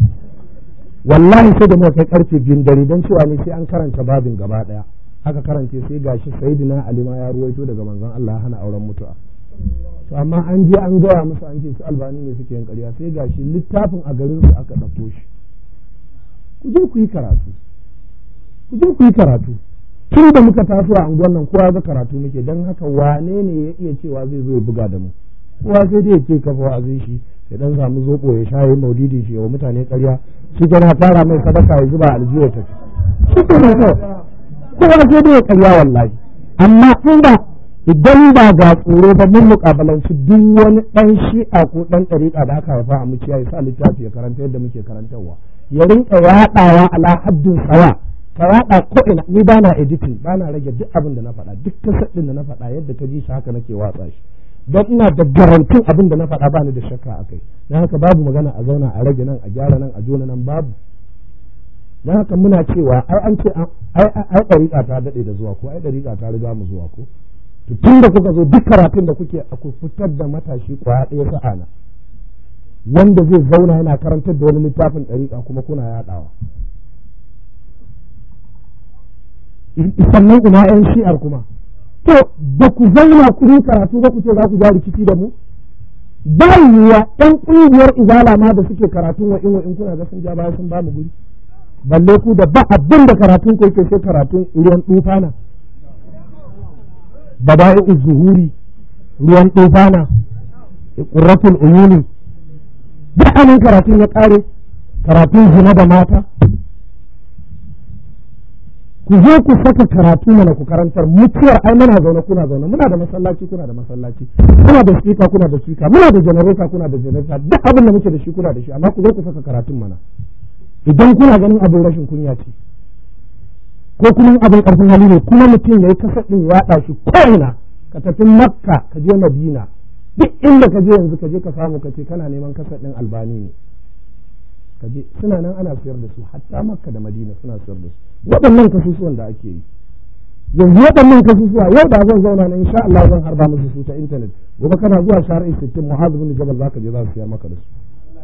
wallahi sai da muka kai karfe biyun dare don cewa ne sai an karanta babin gaba ɗaya aka karance sai gashi sayyidina ali ma ya ruwaito daga manzon Allah ya hana auren mutu'a to amma an je an gaya musu an ce su albani ne suke yin ƙarya sai gashi littafin a garin su aka ɗauko shi ku je ku yi karatu ku je ku yi karatu tun da muka taso a unguwar nan kowa ga karatu muke don haka wane ne ya iya cewa zai zo ya buga da mu kowa sai dai ya ce kafa wa'azin shi ya dan samu zobo ya sha yin maudidin shi wa mutane ƙarya shi na fara mai sadaka ya zuba aljihu ya tafi shi ke nan kawai kowa sai dai ya ƙarya wallahi amma in ba idan ba ga tsoro ba mun muƙabalanci duk wani ɗan shi'a ko ɗan ɗariƙa da aka haifa a muciya ya sa littafi ya karanta yadda muke karantarwa ya rinƙa yaɗawa ala haddin sawa ka yaɗa ko ina ni ba na editing ba na rage duk abin da na faɗa duk kasar ɗin da na faɗa yadda ka ji shi haka nake watsa shi don ina da garantin abin da na faɗa ba ni da shakka a kai don haka babu magana a zauna a rage nan a gyara nan a jona nan babu don haka muna cewa ai an ce ai ɗariƙa ta daɗe da zuwa ko ai ɗariƙa ta riga mu zuwa ko to tun da kuka zo duk karatun da kuke ku fitar da matashi kwaya ɗaya sa'ana wanda zai zauna yana karantar da wani littafin ɗariƙa kuma kuna yaɗawa sannan ina yan shi'ar kuma to ba ku zauna ku yi karatu ba ku ce za ku ja rikici da mu ba yiwuwa ɗan ƙungiyar izala ma da suke karatun wa in wa in kuna ga sun ja baya sun ba mu guri balle ku da ba abin da karatun ku yake sai karatun ruwan tufana bada'i zuhuri ruwan tufana qurratul uyuni duk anan karatun ya kare karatun zina da mata ku zo ku saka karatu mana ku karantar mutuwar ai muna zaune kuna zaune muna da masallaci kuna da masallaci kuna da sika kuna da sika muna da generator kuna da generator duk abin da muke da shi kuna da shi amma ku zo ku saka karatun mana idan kuna ganin abin rashin kunya ce ko kuma abin karfin hali ne kuma mutum yayi kasar din ya yaɗa shi ko'ina ka tafi makka ka je madina duk inda ka je yanzu ka je ka samu ka ce kana neman kasar din albani ne ka je suna nan ana siyar da su hatta makka da madina suna siyar da su waɗannan kasusuwan da ake yi yanzu waɗannan kasusuwa yau da zan zauna nan insha Allah zan harba musu su ta internet gobe kana zuwa shari'i sittin mu'az bin jabal zaka je za su siyar maka da su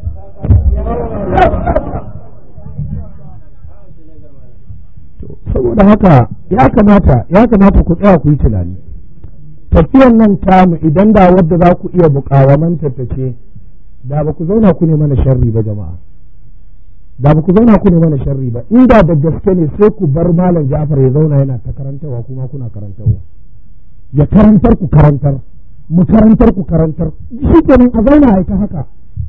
saboda haka ya kamata ya kamata ku tsaya ku yi tunani tafiyan nan tamu idan da wadda za ku iya bukawamanta ta ce da ba ku zauna ku ne mana sharri ba jama'a da ba ku zauna ku ne mana sharri ba inda da gaske ne sai ku bar malam Ja'far ya zauna yana ta karantarwa kuma kuna karantarwa ya karantar ku karantar mu karantar ku karantar shi kenan a zauna a ta haka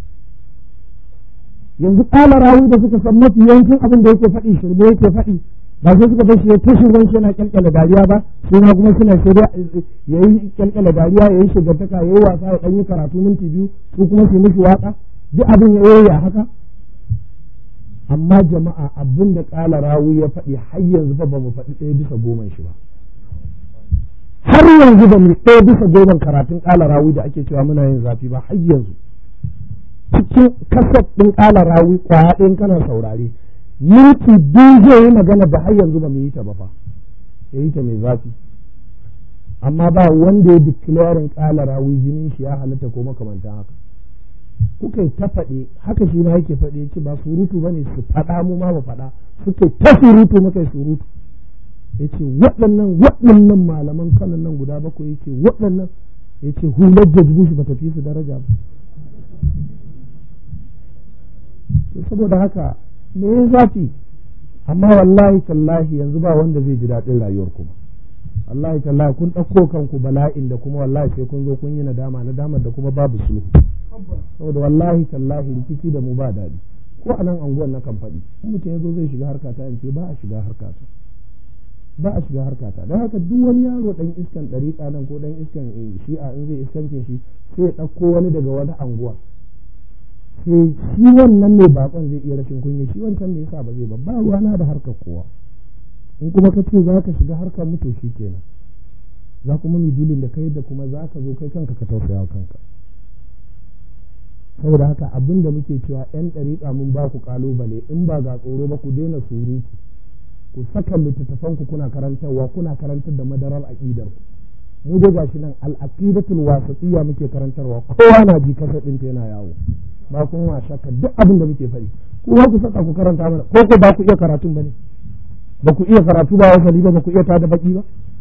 yanzu kala rawi da suka san mafi yawancin abin da yake faɗi shirme yake faɗi ba sai suka bar shi ya tashi ruwan shi yana kyalkyala dariya ba su ma kuma suna shirya ya yi kyalkyala dariya ya yi shigartaka ya yi wasa ya ɗan yi karatu minti biyu su kuma su mishi waka duk abin ya yi ya haka amma jama'a abin da ƙala rawi ya faɗi har yanzu fa ba mu faɗi ɗaya bisa goma shi ba har yanzu ba mu ɗaya bisa goma karatun ƙala rawi da ake cewa muna yin zafi ba har yanzu cikin kasar ɗin ƙala rawi ƙwaya ɗin kana saurare minti biyu zai yi magana da har yanzu ba mu yi ta ba fa ya yi ta mai zafi amma ba wanda ya declaring ƙala rawi jinin shi ya halatta ko makamantan haka kuka yi ta faɗi haka shi ma yake faɗi yake ba surutu ba ne su faɗa mu ma ba faɗa suka ta surutu muka yi surutu ya ce waɗannan waɗannan malaman kanan nan guda bakwai yake waɗannan ya ce hular da jibushi ba ta fi su daraja ba saboda haka me ya zafi amma wallahi tallahi yanzu ba wanda zai ji daɗin rayuwar kuma wallahi tallahi kun ɗauko kanku bala'in da kuma wallahi sai kun zo kun yi nadama nadamar da kuma babu sulhu saboda wallahi tallahi rikici da mu ba daɗi ko a nan anguwan na kan faɗi in mutum ya zo zai shiga harkata in ce ba a shiga harkata ba a shiga harkata don haka duk wani yaro ɗan iskan ɗariƙa nan ko ɗan iskan shi'a in zai iskancin shi sai ya ɗauko wani daga wani anguwa sai shi wannan ne bakon zai iya rashin kunya shi wancan me yasa ba zai ba ba ruwana da harkar kowa in kuma ka ce za ka shiga harkar mutu shi kenan za kuma mu dilin da kai da kuma za ka zo kai kanka ka tausaya kanka saboda haka abin da muke cewa yan ɗariƙa mun ba ku ƙalubale in ba ga tsoro ba ku daina surutu ku saka littattafan ku kuna karantarwa kuna karantar da madarar aƙidar ku mu dai gashi nan al-aqidatul wasatiyya muke karantarwa kowa na ji kasa ɗin ta yana yawo ba kun wa shakka duk abin da muke faɗi kowa ku saka ku karanta mana ko ko ba ku iya karatun bane ba ku iya karatu ba wasali ba ba ku iya tada baki ba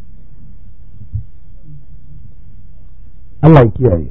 Allah ya kiyaye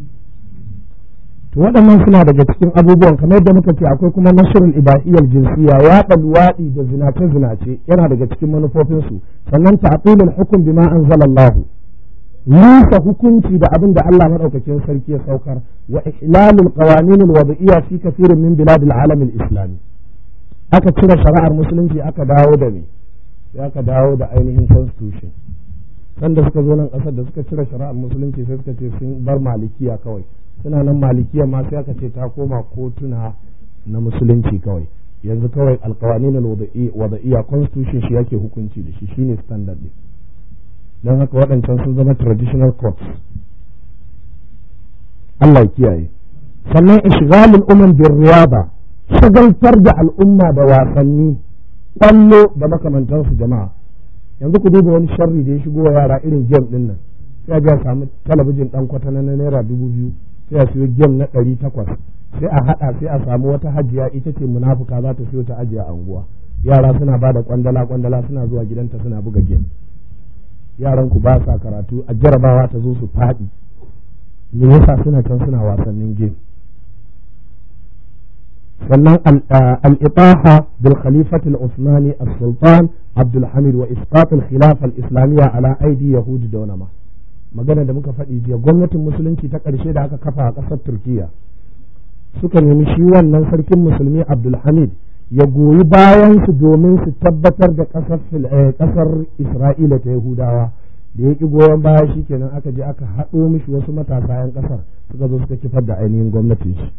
to waɗannan suna daga cikin abubuwan kamar yadda muka ce akwai kuma nashrul ibahiyyal jinsiya yaɗa luwaɗi da zinace zinace yana daga cikin manufofinsu sannan ta'tilul hukm bima anzalallahu nusa hukunci da abin da Allah madaukakin sarki ya saukar wa ihlalul qawanin alwad'iyya fi kathirin min bilad alalam alislami aka cire shari'ar musulunci aka dawo da me sai aka dawo da ainihin constitution sanda suka zo nan kasar da suka cire shari'ar musulunci sai suka ce sun bar malikiya kawai suna nan malikiya ma sai aka ce ta koma kotuna na musulunci kawai yanzu kawai alqawanin alwad'iyya constitution shi yake hukunci da shi shine standard din don haka waɗancan sun zama traditional courts Allah ya kiyaye sannan ishghalul umam bir riyada shagaltar da al'umma da wasanni kwallo da makamantansu jama'a yanzu ku duba wani sharri da ya shigo wa yara irin game din nan sai ga samu talabijin dan kwatana na naira dubu biyu sai a siyo game na ɗari takwas sai a haɗa sai a samu wata hajiya ita ce munafuka za ta siyo ta ajiye a anguwa yara suna ba da kwandala kwandala suna zuwa gidanta suna buga game yaran ku ba sa karatu a jarabawa ta zo su faɗi me yasa suna can suna wasannin game sannan al-ibaha bil khalifati al-usmani as-sultan abdul hamid wa isqat al-khilafa al-islamiyya ala aidi yahudi da wani ma magana da muka faɗi jiya gwamnatin musulunci ta ƙarshe da aka kafa a ƙasar turkiya suka nemi shi wannan sarkin musulmi abdul hamid ya goyi bayan su domin su tabbatar da ƙasar Isra'ila ta Yahudawa da ya ƙi goyon baya shi kenan aka je aka haɗo mishi wasu matasa 'yan ƙasar suka zo suka kifar da ainihin gwamnatin shi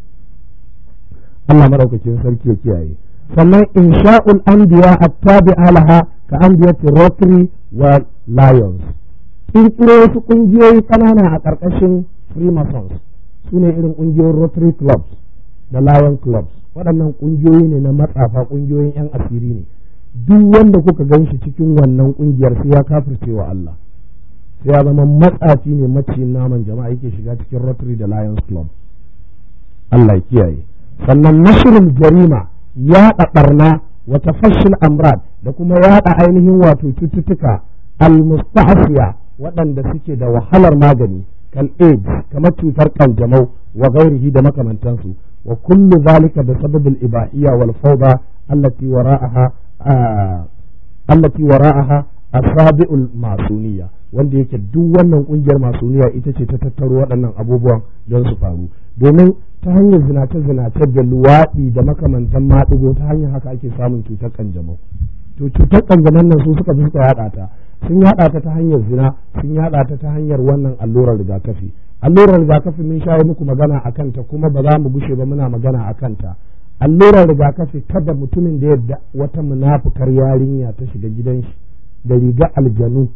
Allah maɗaukakin sarki ya kiyaye sannan insha'ul anbiya attabi'a laha ka anbiyati Rotary wa Lions ƙirƙiro wasu ƙungiyoyi ƙanana a ƙarƙashin Freemasons su ne irin ƙungiyoyin Rotary clubs da Lion clubs waɗannan ƙungiyoyi ne na matsafa ƙungiyoyin 'yan asiri ne duk wanda kuka gan shi cikin wannan ƙungiyar sai ya kafirce wa Allah sai ya zama matsafi ne maciyin naman jama'a yake shiga cikin Rotary da Lions Club Allah ya kiyaye sannan nashrul jarima yaɗa ɓarna wa tafashshul amrad da kuma yaɗa ainihin wato cututtuka al-musta'siya waɗanda suke da wahalar magani kal AIDS kamar cutar kanjamau wa gairihi da makamantansu وكل ذلك بسبب الإباحية والفوضى التي وراءها آه التي وراءها أصابع الماسونية wanda yake duk wannan kungiyar masoniya ita ce ta tattaro waɗannan abubuwan don su faru domin ta hanyar zinace zinace da luwaɗi da makamantan maɗigo ta hanyar haka ake samun cutar kanjamau to cutar kanjamau nan su suka fi suka yaɗa ta sun yaɗa ta ta hanyar zina sun yaɗa ta ta hanyar wannan allurar rigakafi allurar rigakafi mun shawo muku magana a kanta kuma ba za mu gushe ba muna magana a kanta allurar rigakafi kada mutumin da yadda wata munafukar yarinya ta shiga gidan shi da riga aljanu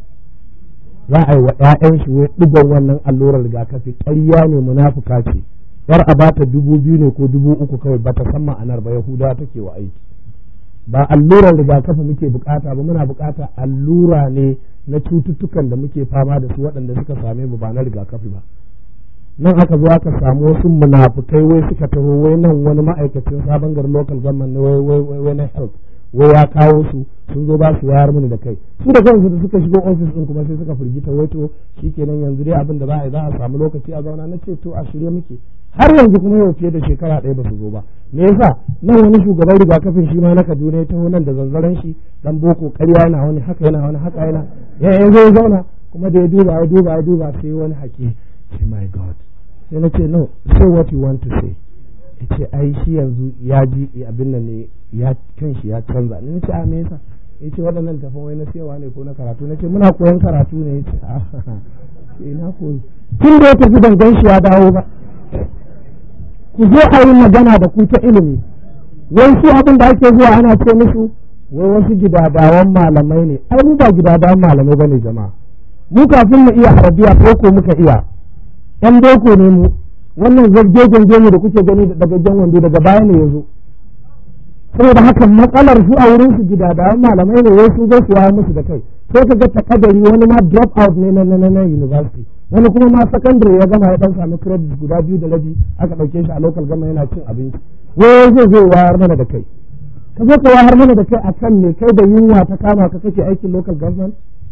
za a yi wa 'ya'yan shi wai digon wannan allurar rigakafi ƙarya ne munafuka ce yar a bata dubu biyu ne ko dubu uku kawai bata san ma'anar ba yahudawa take wa aiki ba allurar rigakafi muke bukata ba muna bukata allura ne na cututtukan da muke fama da su waɗanda suka same mu ba na rigakafi ba nan aka zo aka samu wasu munafukai wai suka taho wai nan wani ma'aikacin sabon gar local government ne wai wai wai na health wai ya kawo su sun zo ba su wayar mini da kai su da kansu da suka shigo office din kuma sai suka firgita wai to shikenan yanzu dai abin da za a yi za a samu lokaci a zauna na ce to a shirye muke har yanzu kuma yau fiye da shekara ɗaya ba su zo ba me yasa nan wani shugaban rigakafin shi ma na Kaduna ya taho nan da zanzaran shi dan boko ƙarya yana wani haka yana wani haka yana ya yanzu ya zauna kuma da ya duba ya duba ya duba sai wani haki say my god sai na ce no say what you want to say ya ce ai shi yanzu ya ji abin nan ne ya kan shi ya canza ni na ce a me yasa ya ce waɗannan tafan wai na siyawa ne ko na karatu na ce muna koyon karatu ne ya ce a ina koyi tun da ya tafi ban gan shi ya dawo ba ku zo a yi magana da ku ta ilimi wai su abin da ake zuwa ana ce musu wai wasu gidadawan malamai ne ai mu ba gidadawan malamai bane jama'a mu kafin mu iya arabiya boko muka iya yan boko ne mu wannan zargegen gemu da kuke gani daga jan wando daga baya ne yazo saboda haka matsalar su a wurin su gidadawan malamai ne wai sun zo su waya musu da kai sai ka ga takadari wani ma drop out ne na na university wani kuma ma secondary ya gama ya dan samu credit guda biyu da rabi aka dauke shi a local gama yana cin abinci wai zai zo wayar mana da kai ka zo ka wayar mana da kai akan ne kai da yunwa ta kama ka kake aikin local government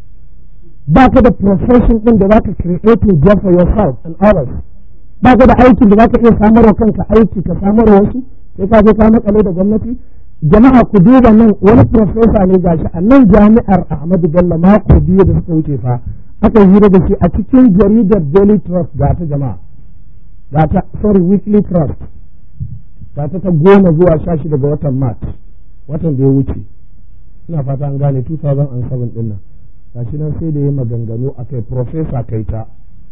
ba ka da profession din da zaka creating job for yourself and others ba ka da aikin da zaka iya samarwa kanka aiki ka samarwa wasu sai ka je ka makale da gwamnati jama'a ku duba nan wani professor ne gashi a nan jami'ar Ahmadu Bello mako biyu da suka wuce fa aka yi da shi a cikin jaridar Daily Trust ga ta jama'a ga ta sorry Weekly Trust ga ta ta goma zuwa sha shida ga watan March watan da ya wuce ina fata an gane two thousand seven din nan gashi nan sai da ya maganganu akai professor kai ta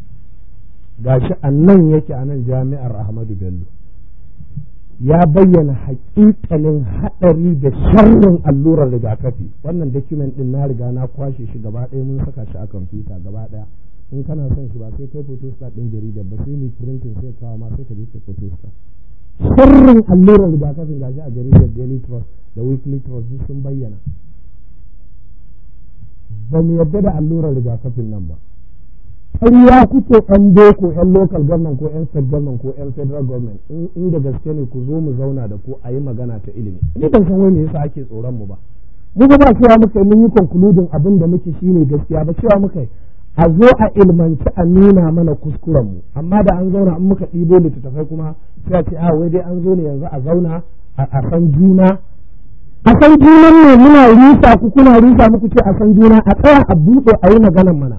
gashi a nan yake a nan jami'ar Ahmadu Bello ya bayyana haƙiƙanin haɗari da sharrin allurar rigakafi wannan document din na riga na kwashe shi gaba ɗaya mun saka shi a kwamfuta gaba ɗaya in kana son shi ba sai kai photostat ɗin jaridar ba sai ni printing sai kawo ma sai ka je kai photostat sharrin allurar rigakafin gashi a jaridar Daily Trust da Weekly Trust sun bayyana ba mu yadda da allurar rigakafin nan ba ƙarya kuke ɗan boko ƴan local government ko ƴan state government ko ƴan federal government in da gaske ne ku zo mu zauna da ku a yi magana ta ilimi ni ban san wai me yasa ake tsoron mu ba mu ba cewa muka mun yi concluding abin da muke shine gaskiya ba cewa muka a zo a ilmanci a nuna mana kuskuren mu amma da an zauna an muka ɗibo littattafai kuma sai a ce a wai dai an zo ne yanzu a zauna a san juna a san junan ne muna rusa ku kuna rusa muku ce a san juna a tsaya a buɗe a yi maganan mana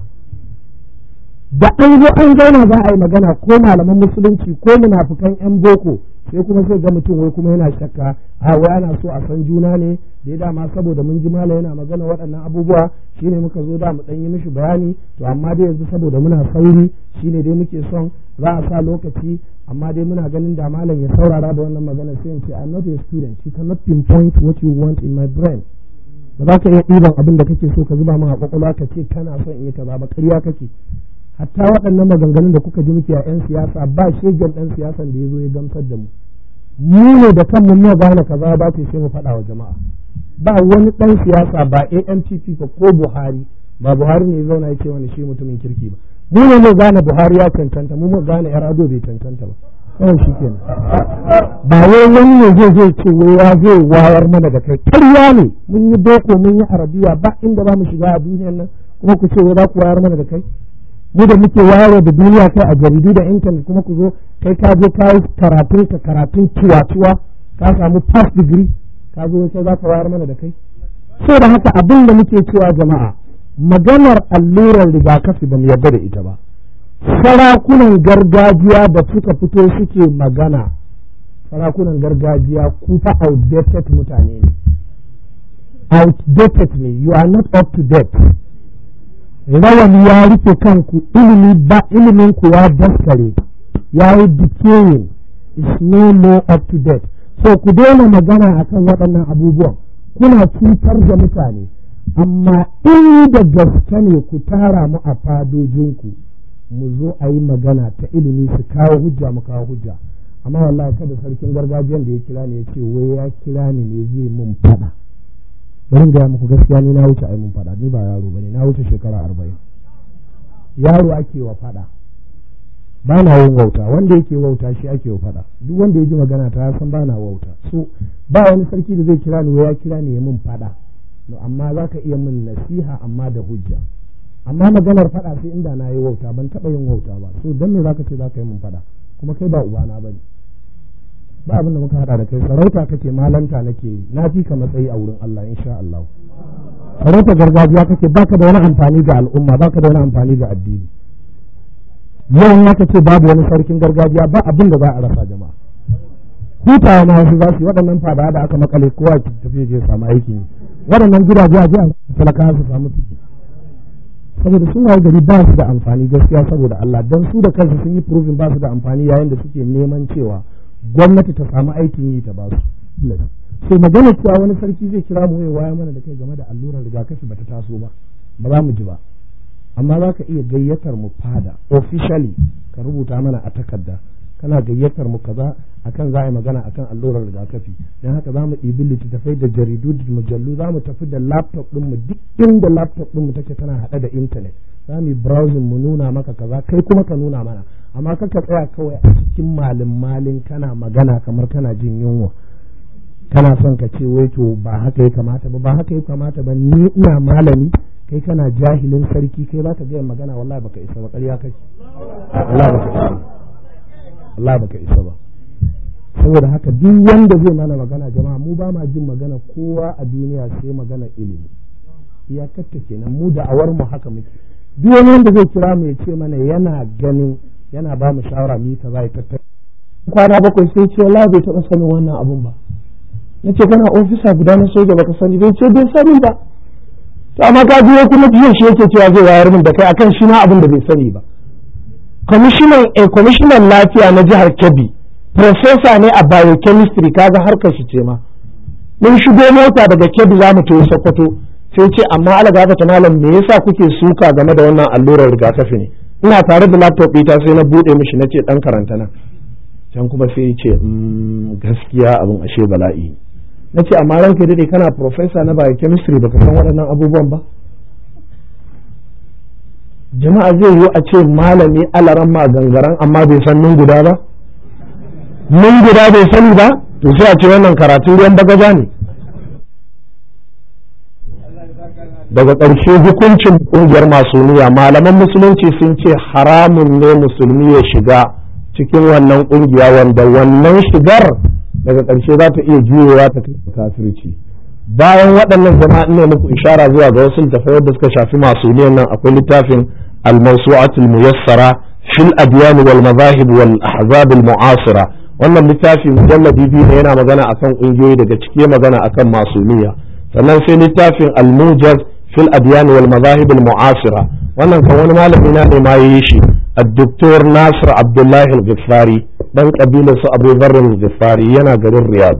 da an zo an zauna za a yi magana ko malaman musulunci ko munafukan yan boko sai kuma sai ga mutum wai kuma yana shakka a wai ana so a san juna ne da ya dama saboda mun ji malam yana magana waɗannan abubuwa shine muka zo da mu dan yi mishi bayani to amma dai yanzu saboda muna sauri shine dai muke son za a sa lokaci amma dai muna ganin da malam ya saurara da wannan magana sai in ce I'm not a student you cannot pinpoint what you want in my brain ba za ka iya ɗiban abin da kake so ka zuba min a kwakwalwa ka ce kana son in yi kaza ba ƙarya kake hatta waɗannan maganganun da kuka ji muke a 'yan siyasa ba shegen ɗan siyasan da ya zo ya gamsar da mu mu ne da kanmu mu gane kaza ba ce sai mu faɗa wa jama'a ba wani ɗan siyasa ba A N P P ko Buhari ba Buhari ne ya zauna ya ce wani shi mutumin kirki ba mu ne mu gane Buhari ya cancanta mu mu gane Yar'ado bai cancanta ba kawai shi kenan ba wai wani ne zai zai ce wai ya zai wayar mana da kai ƙarya ne mun yi boko mun yi arabiya ba inda ba mu shiga a duniyar nan kuma ku ce wai za ku wayar mana da kai mu da muke wayar da duniya kai a jaridu da intanet kuma ku zo kai ka je ka yi karatun ka karatun ciwa-ciwa ka samu pass degree ka zo sai za ka wayar mana da kai so da haka abin da muke cewa jama'a maganar allurar rigakafi ba mu yarda da ita ba sarakunan gargajiya da suka fito suke magana sarakunan gargajiya ku fa outdated mutane ne outdated ne you are not up to date rawani ya rufe kanku ilimi ba ilimin ku ya daskare ya yi decaying is no more up to date so ku daina magana akan waɗannan abubuwan kuna cutar da mutane amma in da gaske ne ku tara mu a fadojinku mu zo a yi magana ta ilimi su kawo hujja mu kawo hujja amma wallahi kada sarkin gargajiyan da ya kira ni ya ce wai ya kira ni ne zai mun fada bari gaya muku gaskiya ni na wuce ai mun fada ni ba yaro bane na wuce shekara arba'in yaro ake wa fada ba na yin wauta wanda yake wauta shi ake wa fada duk wanda ya ji magana ta san ba na wauta so ba wani sarki da zai kira ni wai ya kira ni ya mun fada no amma za ka iya min nasiha amma da hujja amma maganar fada sai inda na yi wauta ban taɓa yin wauta ba so dan me za ka ce za ka yi mun fada kuma kai ba ubana bane ba abin da muka hada da kai. Sarauta kake, malanta nake yi, na fi ka matsayi a wurin Allah insha Allah. Sarauta gargajiya kake, baka da wani amfani ga al'umma, baka da wani amfani ga addini. Yau in aka ce babu wani sarkin gargajiya ba abin da za a rasa jama'a. Hutawa ma wasu za su yi, waɗannan fada da aka makale kowa ki tafi je samu aiki. Waɗannan gidaje a jiya talaka su samu tuki. Saboda sun waye gari ba su da amfani gaskiya saboda Allah, don su da kansu sun yi proving ba su da amfani yayin da suke neman cewa gwamnati ta samu aikin yi ta ba su. Sai magana cewa wani sarki zai kira mu ya waya mana da kai game da allurar rigakafi bata taso ba, ba za mu ji ba. Amma za ka iya gayyatar mu fada officially ka rubuta mana a takarda kana gayyatar mu kaza akan za a yi magana akan allurar rigakafi, don haka za mu ɗibi littattafai da jaridu da mujallu, za mu tafi da laptop ɗin mu duk inda laptop ɗin mu take tana haɗe da internet, za mu yi browsing mu nuna maka kaza kai kuma ka nuna mana. Amma kaka tsaya kawai a cikin malin malin kana magana kamar kana jin yunwa, kana son ka ce wai to ba haka ya kamata ba, ba haka ya kamata ba. Ni ina malami, kai kana jahilin sarki, kai za ka gaya magana wallahi baka isa ba, ƙarya kake, wallahi baka isa, wallahi baka isa ba. Saboda haka duk wanda zai mana magana jama'a, mu ba ma jin magana kowa a duniya sai magana ilimi, iyakarta kenan. mu da awar mu haka muke. Duk wani wanda zai kira mu ya ce mana yana ganin yana ba mu shawara mu ta zai tattara kwana bakwai sai ce wallahi bai taɓa sanin wannan abun ba. Nace kana ofisa guda na soja baka sani bai ce bai sani ba. To amma ka biyo kuma jiya shi yake cewa zai wayar min da kai akan shi ma abin da bai sani ba. Commissioner eh commissioner lafiya na jihar Kebbi professor ne a biochemistry, kaga harkar shi ce ma. Mun shigo mota daga Kebbi za mu tafi Sokoto sai ce amma ala gaba ta malam me yasa kuke suka game da wannan allurar rigakafi ne? Ina tare da laptop ɗita sai na bude mishi nace dan karanta na. Can kuma sai ya ce gaskiya abin ashe bala'i. Nace amma ranka dade kana professor na biochemistry baka san waɗannan abubuwan ba? Jama'a zai yi a ce malami alaran ma gangaran amma bai san nun guda ba? Nun guda bai sani ba? To sai a ce wannan karatu ruwan bagaja ne. Daga ƙarshe hukuncin ƙungiyar masoniya, malaman musulunci sun ce haramun ne musulmi ya shiga cikin wannan ƙungiya, wanda wannan shigar daga ƙarshe za ta iya juyowa ta kafirci. Bayan waɗannan jama'a ne muku ishara zuwa ga wasu littafai da suka shafi masoniyan nan, akwai littafin al-mawsu'atul muyassara fil adyan wal madahib wal ahzab al mu'asira. Wannan littafi mujalladi biyu ne, yana magana akan ƙungiyoyi, daga ciki magana akan masoniya. Sannan sai littafin al-mujaz fil adyan wal madahib al mu'asira, wannan kan wani malami na ne ma yi shi, الدكتور ناصر عبد الله الغفاري dan kabilar su Abu Dharr al-Ghifari, yana garin Riyadh.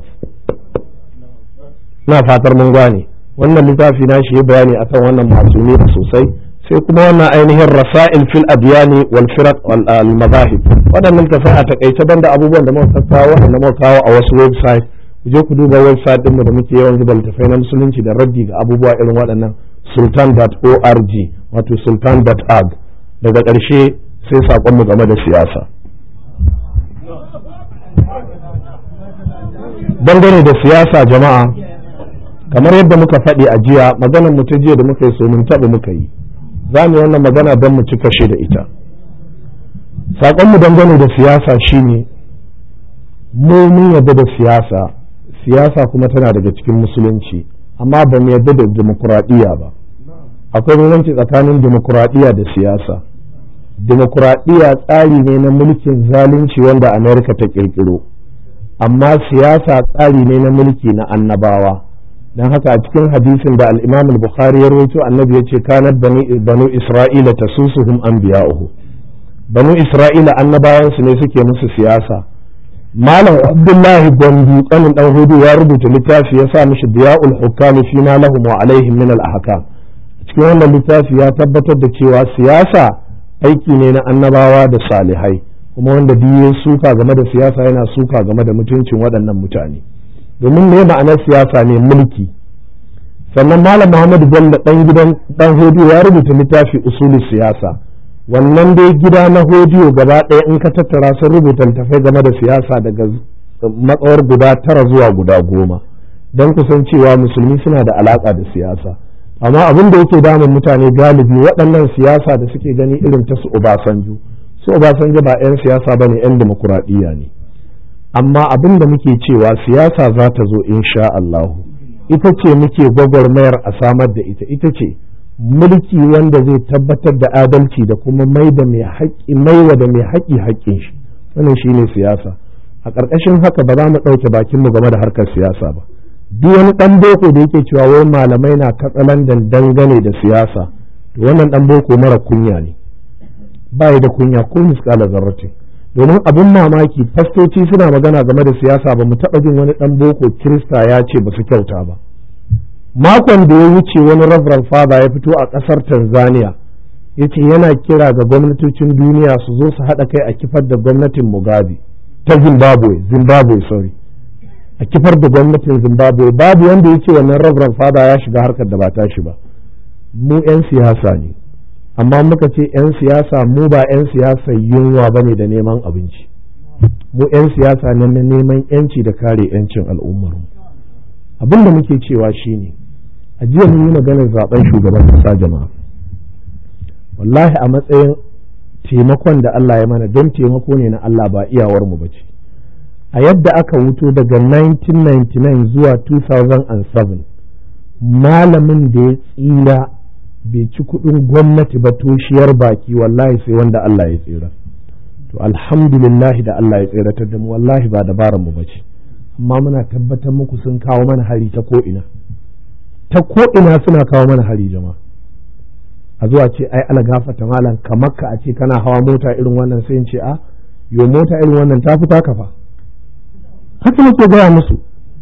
Na fatar mun gane wannan littafi na shi bayani akan wannan masumi sosai. Sai kuma wannan ainihin rasail fil adyani wal firaq wal madahib, wadannan tafi a takaice banda abubuwan da muka kawo wanda muka kawo a wasu website. Ku je ku duba website din mu da muke yawan zuba littafai na musulunci da raddi ga abubuwa irin waɗannan, sultan dot org wato sultan dot org. Daga ƙarshe sai saƙonmu game da siyasa. Dangane da siyasa jama'a, kamar yadda muka faɗi a jiya, maganar mu ta jiya da muka yi so mun taɓa muka yi, za mu wannan magana don mu ci kashe da ita. Saƙonmu dangane da siyasa shine mu mun yadda da siyasa, siyasa kuma tana daga cikin musulunci, amma ba mu yadda da dimokuraɗiyya ba. Akwai bambanci tsakanin dimokuraɗiyya da siyasa. Dimokuraɗiyya tsari ne na mulkin zalunci wanda Amerika ta ƙirƙiro, amma siyasa tsari ne na mulki na annabawa. Don haka a cikin hadisin da al-Imam al-Bukhari ya rawaito, annabi ya ce kanat banu Isra'ila tasusuhum anbiya'uhu, banu Isra'ila annabawansu ne suke musu siyasa. Malam Abdullahi Gwandu kanin dan hudu ya rubuta littafi ya sa mishi Diya'ul Hukami fi ma lahum wa alaihim min al-ahkam. Cikin wannan littafi ya tabbatar da cewa siyasa aiki ne na annabawa da salihai, kuma wanda biyu suka game da siyasa yana suka game da mutuncin waɗannan mutane. Domin me ma'anar siyasa ne? Mulki. Sannan Malam Muhammadu Bello dan gidan dan hodiyo ya rubuta littafi usulul siyasa. Wannan dai gida na hodiyo gaba ɗaya in ka tattara sun rubuta littafai game da siyasa daga matsawar guda tara zuwa guda goma, don kusan cewa musulmi suna da alaka da siyasa. Amma abin da yake damun mutane galibi waɗannan siyasa da suke gani irin ta su Obasanjo, su Obasanjo ba 'yan siyasa ba ne, 'yan demokuraɗiyya ne. amma abin da muke cewa siyasa za ta zo insha Allahu ita ce muke gwagwarmayar a samar da ita ita ce mulki wanda zai tabbatar da adalci da kuma mai da mai haƙƙi maiwa da mai haƙƙi haƙƙin shi wannan shine siyasa a ƙarƙashin haka ba za mu ɗauke bakin mu game da harkar siyasa ba duk wani ɗan boko da yake cewa wai malamai na katsalandan dangane da siyasa to wannan ɗan boko mara kunya ne ba da kunya ko misƙala zarratin domin abin mamaki fastoci suna magana game da siyasa ba mu taɓa jin wani ɗan boko kirista ya ce ba su kyauta ba makon da ya wuce wani reverend father ya fito a ƙasar Tanzania ya ce yana kira ga gwamnatocin duniya su zo su haɗa kai a kifar da gwamnatin Mugabe ta Zimbabwe Zimbabwe sorry a kifar da gwamnatin Zimbabwe babu wanda ya ce wannan reverend father ya shiga harkar da ba ta shi ba mu 'yan siyasa ne amma muka ce 'yan siyasa mu ba 'yan siyasa yunwa bane da neman abinci mu 'yan siyasa ne na neman 'yanci da kare 'yancin al'ummarmu abin da muke cewa shine a jiya mun yi maganar zaben shugaban kasa jama'a wallahi a matsayin taimakon da Allah ya mana don taimako ne na Allah ba iyawar mu bace a yadda aka wuto daga nineteen ninety-nine zuwa two thousand seven malamin da ya tsira bai ci kudin gwamnati ba toshiyar baki wallahi sai wanda Allah ya tsira to alhamdulillah da Allah ya tsiratar da mu wallahi ba dabaran mu bace amma muna tabbatar muku sun kawo mana hari ta ko ina ta ko ina suna kawo mana hari jama'a a zuwa ce ai ala gafata malam kamar ka a ce kana hawa mota irin wannan sai in ce a yo mota irin wannan ta fita kafa haka nake gaya musu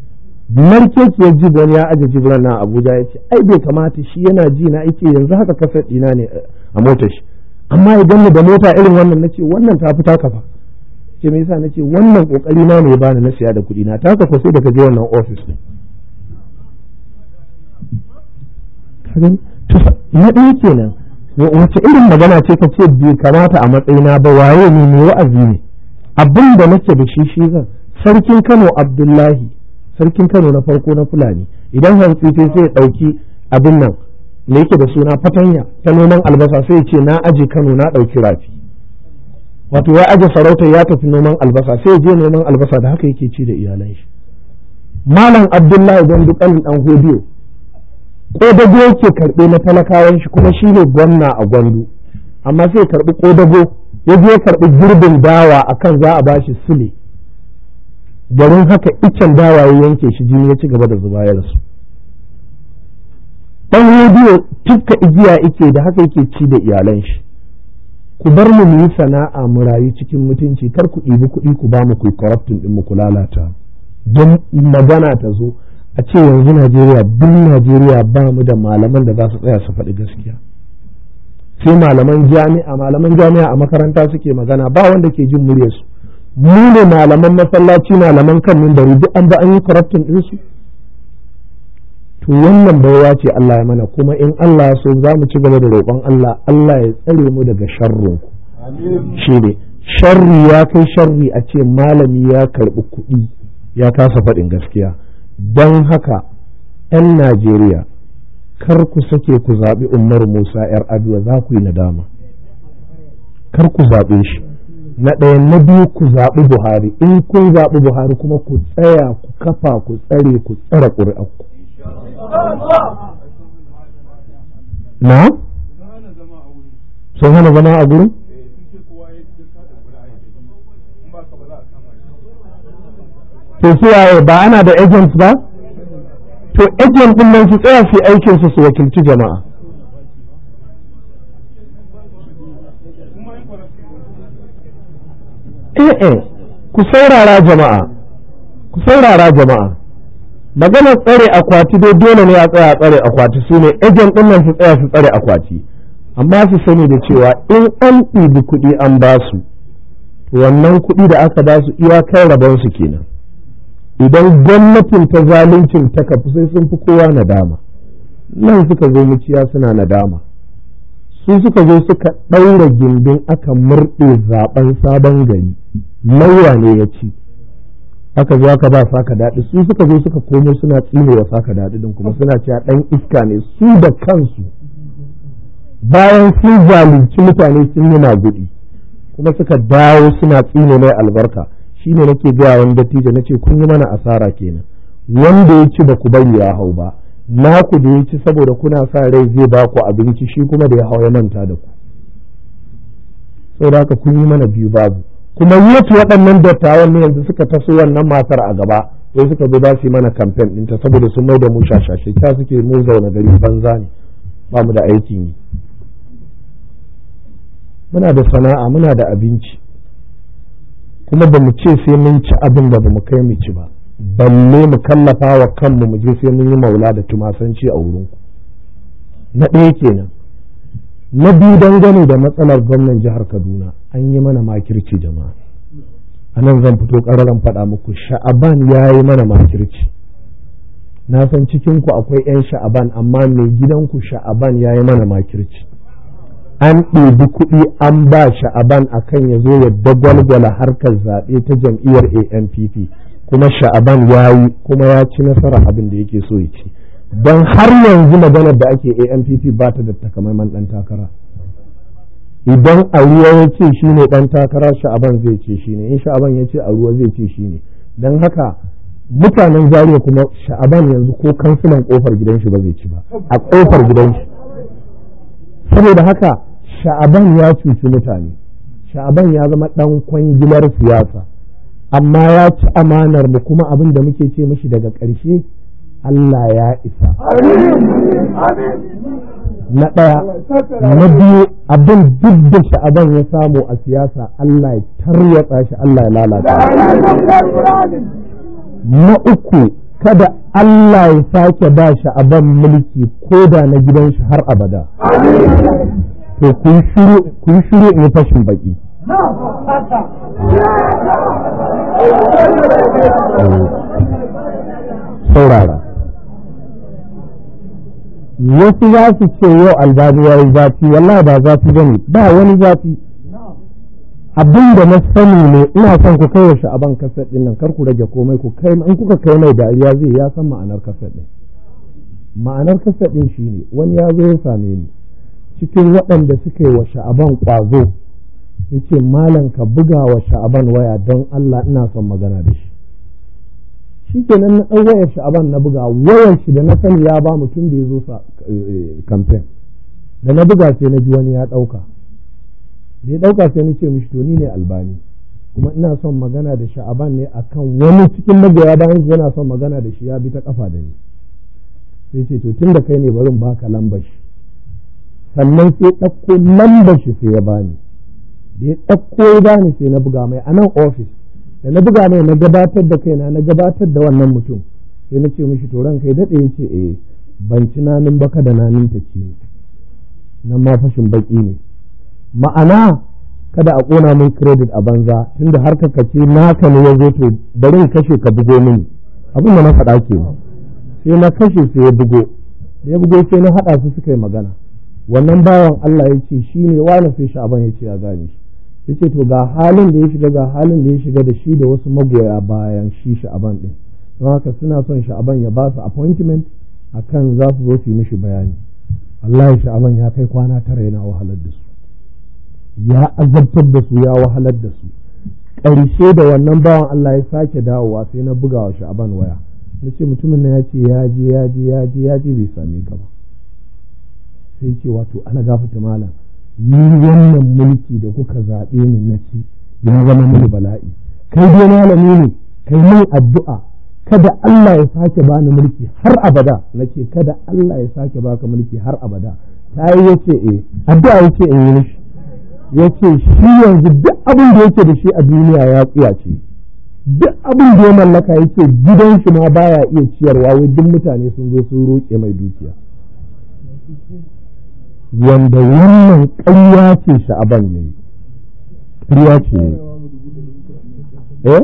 markekiyar jibon ya aje jibran na Abuja ya ce ai bai kamata shi yana ji na ake yanzu haka kasar dina ne a motar shi amma idan da mota irin wannan nace wannan ta fita kafa ce me yasa nace wannan kokari na ne bani na siya da kuɗi na ta kafa sai daga je wannan office din kaga na ɗaya kenan wace irin magana ce ka ce bai kamata a matsayina ba waye ne mai wa'azi ne abin da nake da shi shi zan sarkin Kano Abdullahi sarkin Kano na farko na Fulani idan hantsi sai sai ya ɗauki abin nan me yake da suna fatanya ta noman albasa sai ya ce na aje Kano na ɗauki rafi wato ya aje sarauta ya tafi noman albasa sai ya je noman albasa da haka yake ci da iyalan shi malam Abdullahi don dukan dan hodiyo kodago yake karɓe na talakawan shi kuma shi ne gwamna a Gwandu amma sai karɓi kodago ya je karɓi girbin dawa akan za a bashi sule garin haka iccen dawa ya yanke shi jini ya ci gaba da zuba ya rasu dan rediyo tukka igiya yake da haka yake ci da iyalan shi ku bar mu mu yi sana'a mu rayu cikin mutunci kar ku ɗibi kuɗi ku ba mu ku corrupting din mu ku lalata don magana ta zo a ce yanzu Najeriya duk Najeriya ba mu da malaman da za su tsaya su faɗi gaskiya sai malaman jami'a malaman jami'a a makaranta suke magana ba wanda ke jin muryarsu mu ne malaman masallaci malaman kan minbari duk an ba an yi corrupting din su to wannan baiwa ce Allah ya mana kuma in Allah ya so za mu ci gaba da roƙon Allah Allah ya tsare mu daga sharrin ku shi ne sharri ya kai sharri a ce malami ya karɓi kuɗi ya kasa faɗin gaskiya don haka 'yan Najeriya kar ku sake ku zaɓi Umar Musa 'yar Aduwa za ku yi nadama kar ku zaɓe shi na ɗaya na biyu ku zaɓi Buhari in kun zaɓi Buhari kuma ku tsaya ku kafa ku tsare ku tsara ƙuri'arku na sun hana zama a gurin to su waye ba ana da agents ba to agent din nan su tsaya su aikin su su wakilci jama'a eh eh ku saurara jama'a ku saurara jama'a maganar tsare akwati dai dole ne a tsaya a tsare akwati su ne agent din nan su tsaya su tsare akwati amma su sani da cewa in an ɗibi kuɗi an ba su wannan kuɗi da aka ba su iyakar rabon su kenan idan gwamnatin ta zaluncin ta kafu sai sun fi kowa nadama nan suka zo muciya suna nadama su suka zo suka ɗaura gindin aka murɗe zaben sabon gari lauya ne ya ci aka zo aka ba saka daɗi su suka zo suka komo suna tsinewa saka daɗi din kuma suna cewa ɗan iska ne su da kansu bayan sun zalunci mutane sun yi magudi kuma suka dawo suna tsine mai albarka shine nake gaya wani dattijo nace kun yi mana asara kenan, wanda ya ci ba ku bari ya hau ba, naku da ya ci saboda kuna sa rai zai ba ku abinci, shi kuma da ya hau ya manta da ku. saboda haka kun yi mana biyu babu. Kuma yace waɗannan dattawan ne yanzu suka taso wannan matar a gaba, sai suka zo za su yi mana kamfen ɗinta saboda sun mai da mu shashashe, ta suke mu zaune gari banza ne, ba mu da aikin yi. Muna da sana'a, muna da abinci, kuma ba mu ce sai mun ci abin da ba mu kai mu ci ba, balle mu kallafa wa kanmu mu je sai mun yi maula da tumasanci a wurinku. Na ɗaya kenan. Na biyu, dangane da matsalar gwamnan jihar Kaduna, an yi mana makirci jama'a. A nan zan fito ƙararren faɗa muku, Sha'aban ya yi mana makirci. Na san cikinku akwai 'yan Sha'aban, amma mai gidanku Sha'aban ya yi mana makirci. An ɗebi kuɗi an ba Sha'aban a kan ya zo ya dagwalgwala harkar zaɓe ta jam'iyyar A N P P, kuma Sha'aban ya yi, kuma ya ci nasara abin da yake so ya ci. Don har yanzu maganar da ake A N P P ba ta da takamaiman ɗan takara. Idan a ruwa ya ce shi ne ɗan takara, Sha'aban zai ce shi ne, in Sha'aban ya ce a ruwa zai ce shi ne. Don haka mutanen Zaria kuma Sha'aban yanzu ko kansilan ƙofar gidan shi ba zai ci ba, a ƙofar gidan shi. Saboda haka Sha'aban ya cuci mutane, Sha'aban ya zama ɗan kwangilar siyasa, amma ya ci amanar mu, kuma abin da muke ce mishi daga ƙarshe, Allah ya isa. Na ɗaya. Na biyu, abin duk da Sha'aban ya samu a siyasa, Allah ya tarwatsa shi, Allah ya lalata. Na uku, kada Allah ya sake ba Sha'aban mulki ko da na gidan shi har abada. To kun shiru in fashin baki. Saurara. Wasu za su ce yau Albani ya yi zafi, wallahi ba zafi ba ne, ba wani zafi. Abin da na sani ne, ina son ku kai wa Sha'aban kaset ɗin nan, kar ku rage komai, ku kai, in kuka kai mai dariya zai ya san ma'anar kaset ɗin. Ma'anar kaset ɗin shi ne, wani ya zo ya same ni cikin waɗanda suka yi wa Sha'aban ƙwazo, ya ce malam ka buga wa Sha'aban waya don Allah ina son magana da shi. Shi kenan na ɗan wayar Sha'aban na buga, wayar shi da na sani ya ba mutum da ya zo sa kamfen, da na buga sai na ji wani ya ɗauka, da ya ɗauka sai na ce mishi to ni ne Albani, kuma ina son magana da Sha'aban ne akan wani cikin magoya bayan shi yana son magana da shi, ya bi ta kafa da ni. Sai ce to tun da kai ne bari in baka lambar shi. Sannan sai ɗauko lambar shi sai ya bani, da ya ɗauko ya bani sai na buga mai a nan ofis, da na buga mai na gabatar da kaina, na gabatar da wannan mutum, sai na ce mishi to ran kai daɗe, ya ce eh ban ci nanin baka da nanin ta ci, nan ma fashin baki ne. Ma'ana kada a ƙona min credit a banza, tunda har ka kace naka ne ya zo, to bari in kashe ka bugo mini, abin da na faɗa ke. Sai na kashe sai ya bugo, da ya bugo sai na haɗa su suka yi magana. Wannan bawan Allah ya ce shi ne wani, sai Sha'aban ya ce ya gane shi, ya ce to ga halin da ya shiga, ga halin da ya shiga da shi da wasu magoya bayan shi Sha'aban ɗin, don haka suna son Sha'aban ya ba su appointment akan za su zo su yi mishi bayani. Allah, Sha'aban ya kai kwana tara yana wahalar da su, ya azabtar da su, ya wahalar da su. Ƙarshe da wannan bawan Allah ya sake dawowa, sai na buga wa Sha'aban waya, na ce mutumin na ya ce ya je ya je ya je ya je bai same ka ba. Sai ce wato ana gafata malam, ni wannan mulki da kuka zaɓe ni na ci ya zama mini bala'i, kai dai malami ne, kai min addu'a kada Allah ya sake bani mulki har abada. Na ce kada Allah ya sake baka mulki har abada. Ta yi ya ce eh, addu'a ya ce in yi mishi. Ya ce shi yanzu duk abin da yake da shi a duniya ya tsiya ce, duk abin da ya mallaka ya ce gidan shi ma baya iya ciyarwa, wai duk mutane sun zo sun roƙe mai dukiya. Wanda wannan ƙarya ce Sha'aban ya yi, ƙarya ce eh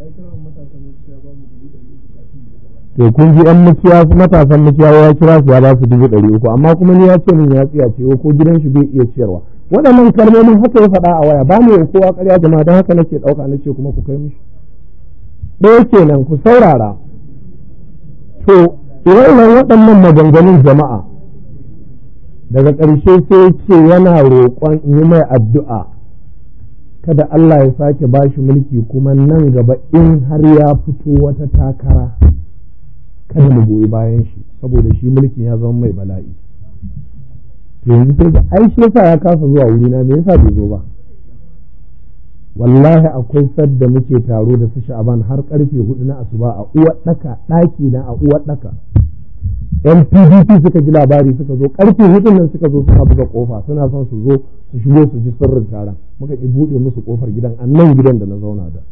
to kun ji ɗan mukiya, matasan mukiya ya kira su ya ba su dubu ɗari uku, amma kuma ni ya ce min ya tsiya ce ko gidan shi bai iya ciyarwa. Waɗannan kalmomin haka ya faɗa a waya, ba mu yi kowa ƙarya jama'a, don haka nake ɗauka na ce kuma ku kai mishi. Ɗaya kenan, ku saurara. To ire-iren waɗannan maganganun jama'a, daga ƙarshe sai ce yana roƙon yi mai addu'a kada Allah ya sake ba shi mulki kuma nan gaba in har ya fito wata takara kada mu goyi bayan shi saboda shi mulkin ya zama mai bala'i. To yanzu sai ga ai shi yasa ya kasa zuwa wuri na me yasa bai zo ba. Wallahi akwai sadda muke taro da su Sha'aban har karfe hudu na asuba a uwar daka daki na a uwar daka. Yan P D P suka ji labari suka zo karfe hudun nan suka zo suka buga kofa suna son su zo su shigo su ji sirrin taron muka ki bude musu kofar gidan a nan gidan da na zauna da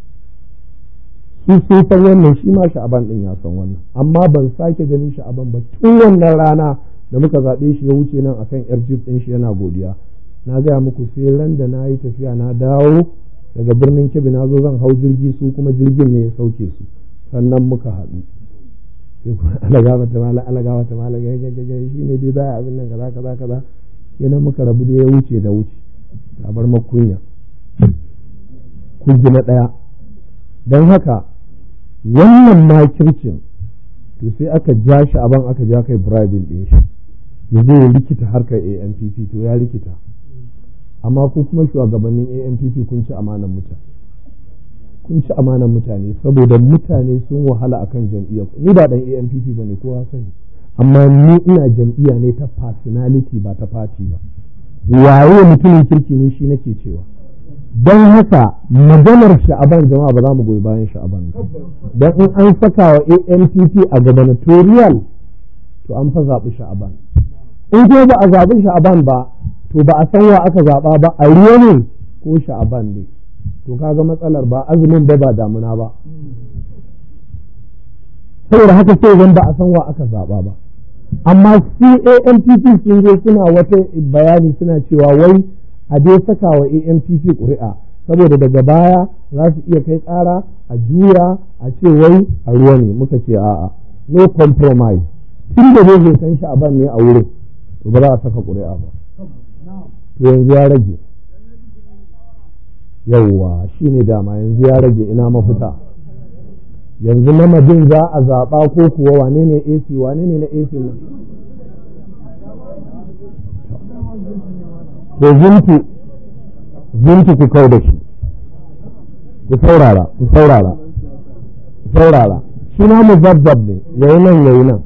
su sun san wannan shi ma Sha'aban din ya san wannan amma ban sake ganin Sha'aban ba tun wannan rana da muka zaɓe shi ya wuce nan akan yar jeep din shi yana godiya. Na gaya muku sai ran da na yi tafiya na dawo daga birnin Kebbi na zo zan hau jirgi su kuma jirgin ne ya sauke su sannan muka haɗu. Ana gaba ta mala ana gaba ta mala ga ga ga shi ne dai za a abin nan kaza kaza kaza yana muka rabu da ya wuce da wuce a bar makunya kun ji na daya dan haka wannan makircin to sai aka ja shi aban aka ja kai bribing din shi yanzu ya likita harkar A N P P to ya likita amma ku kuma shugabannin A N P P kun ci amanan mutane kun ci amanan mutane saboda mutane sun wahala akan jam'iyyar ni ba dan A N P P bane kowa sani amma ni ina jam'iyya ne ta personality ba ta party ba waye mutumin kirki ne shi nake cewa don haka maganar Sha'aban jama'a ba za mu goyi bayan Sha'aban don in an saka wa A N P P a gubernatorial to an fa zaɓi Sha'aban in ko ba a zaɓi Sha'aban ba to ba a san wa aka zaɓa ba a riyo ne ko Sha'aban ne to kaga matsalar ba azumin ba ba damuna ba saboda haka sai zan ba a san wa aka zaɓa ba amma su A N P P sun zo suna wata bayani suna cewa wai a dai saka wa A N P P ƙuri'a saboda daga baya za su iya kai ƙara a juya a ce wai a ruwa ne muka ce a'a no compromise tun da zai san shi a ban ne a wurin to ba za a saka ƙuri'a ba to yanzu ya rage yawwa shi ne dama yanzu ya rage ina mafita yanzu namadin za a zaɓa ko kuwa wane ne A C wane ne na A C nan ko zintu zintu ku kau da shi ku saurara ku saurara ku saurara shi na muzabbab ne yayi nan yayi nan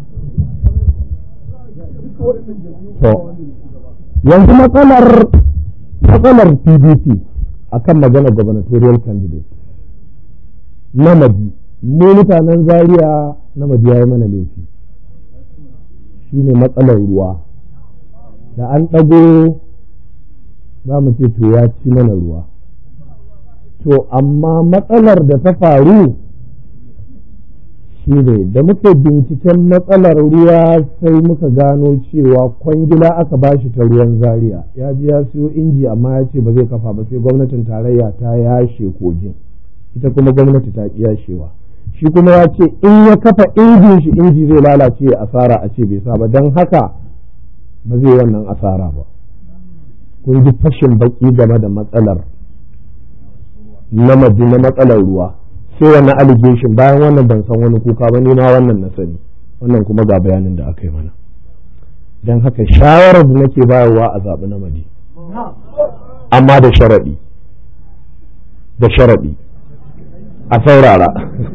to yanzu matsalar matsalar P D P akan magana gubernatorial candidate namadi mu mutanen Zaria namadi yayi mana laifi shine matsalar ruwa da an ɗago za mu ce to ya ci mana ruwa to amma matsalar da ta faru shi ne da muke binciken matsalar ruwa sai muka gano cewa kwangila aka bashi ta ruwan Zaria ya ji ya siyo inji amma ya ce ba zai kafa ba sai gwamnatin tarayya ta yashe kogin ita kuma gwamnati ta ki yashewa shi kuma ya ce in ya kafa injin shi inji zai lalace asara a ce bai sa ba don haka ba zai wannan asara ba kun ji fashin baki game da matsalar namadi na matsalar ruwa sai wannan allegation bayan wannan ban san wani kuka ba ni ma wannan na sani wannan kuma ga bayanin da aka yi mana don haka shawarar da nake bayarwa a zaɓi namadi amma da sharaɗi da sharaɗi a saurara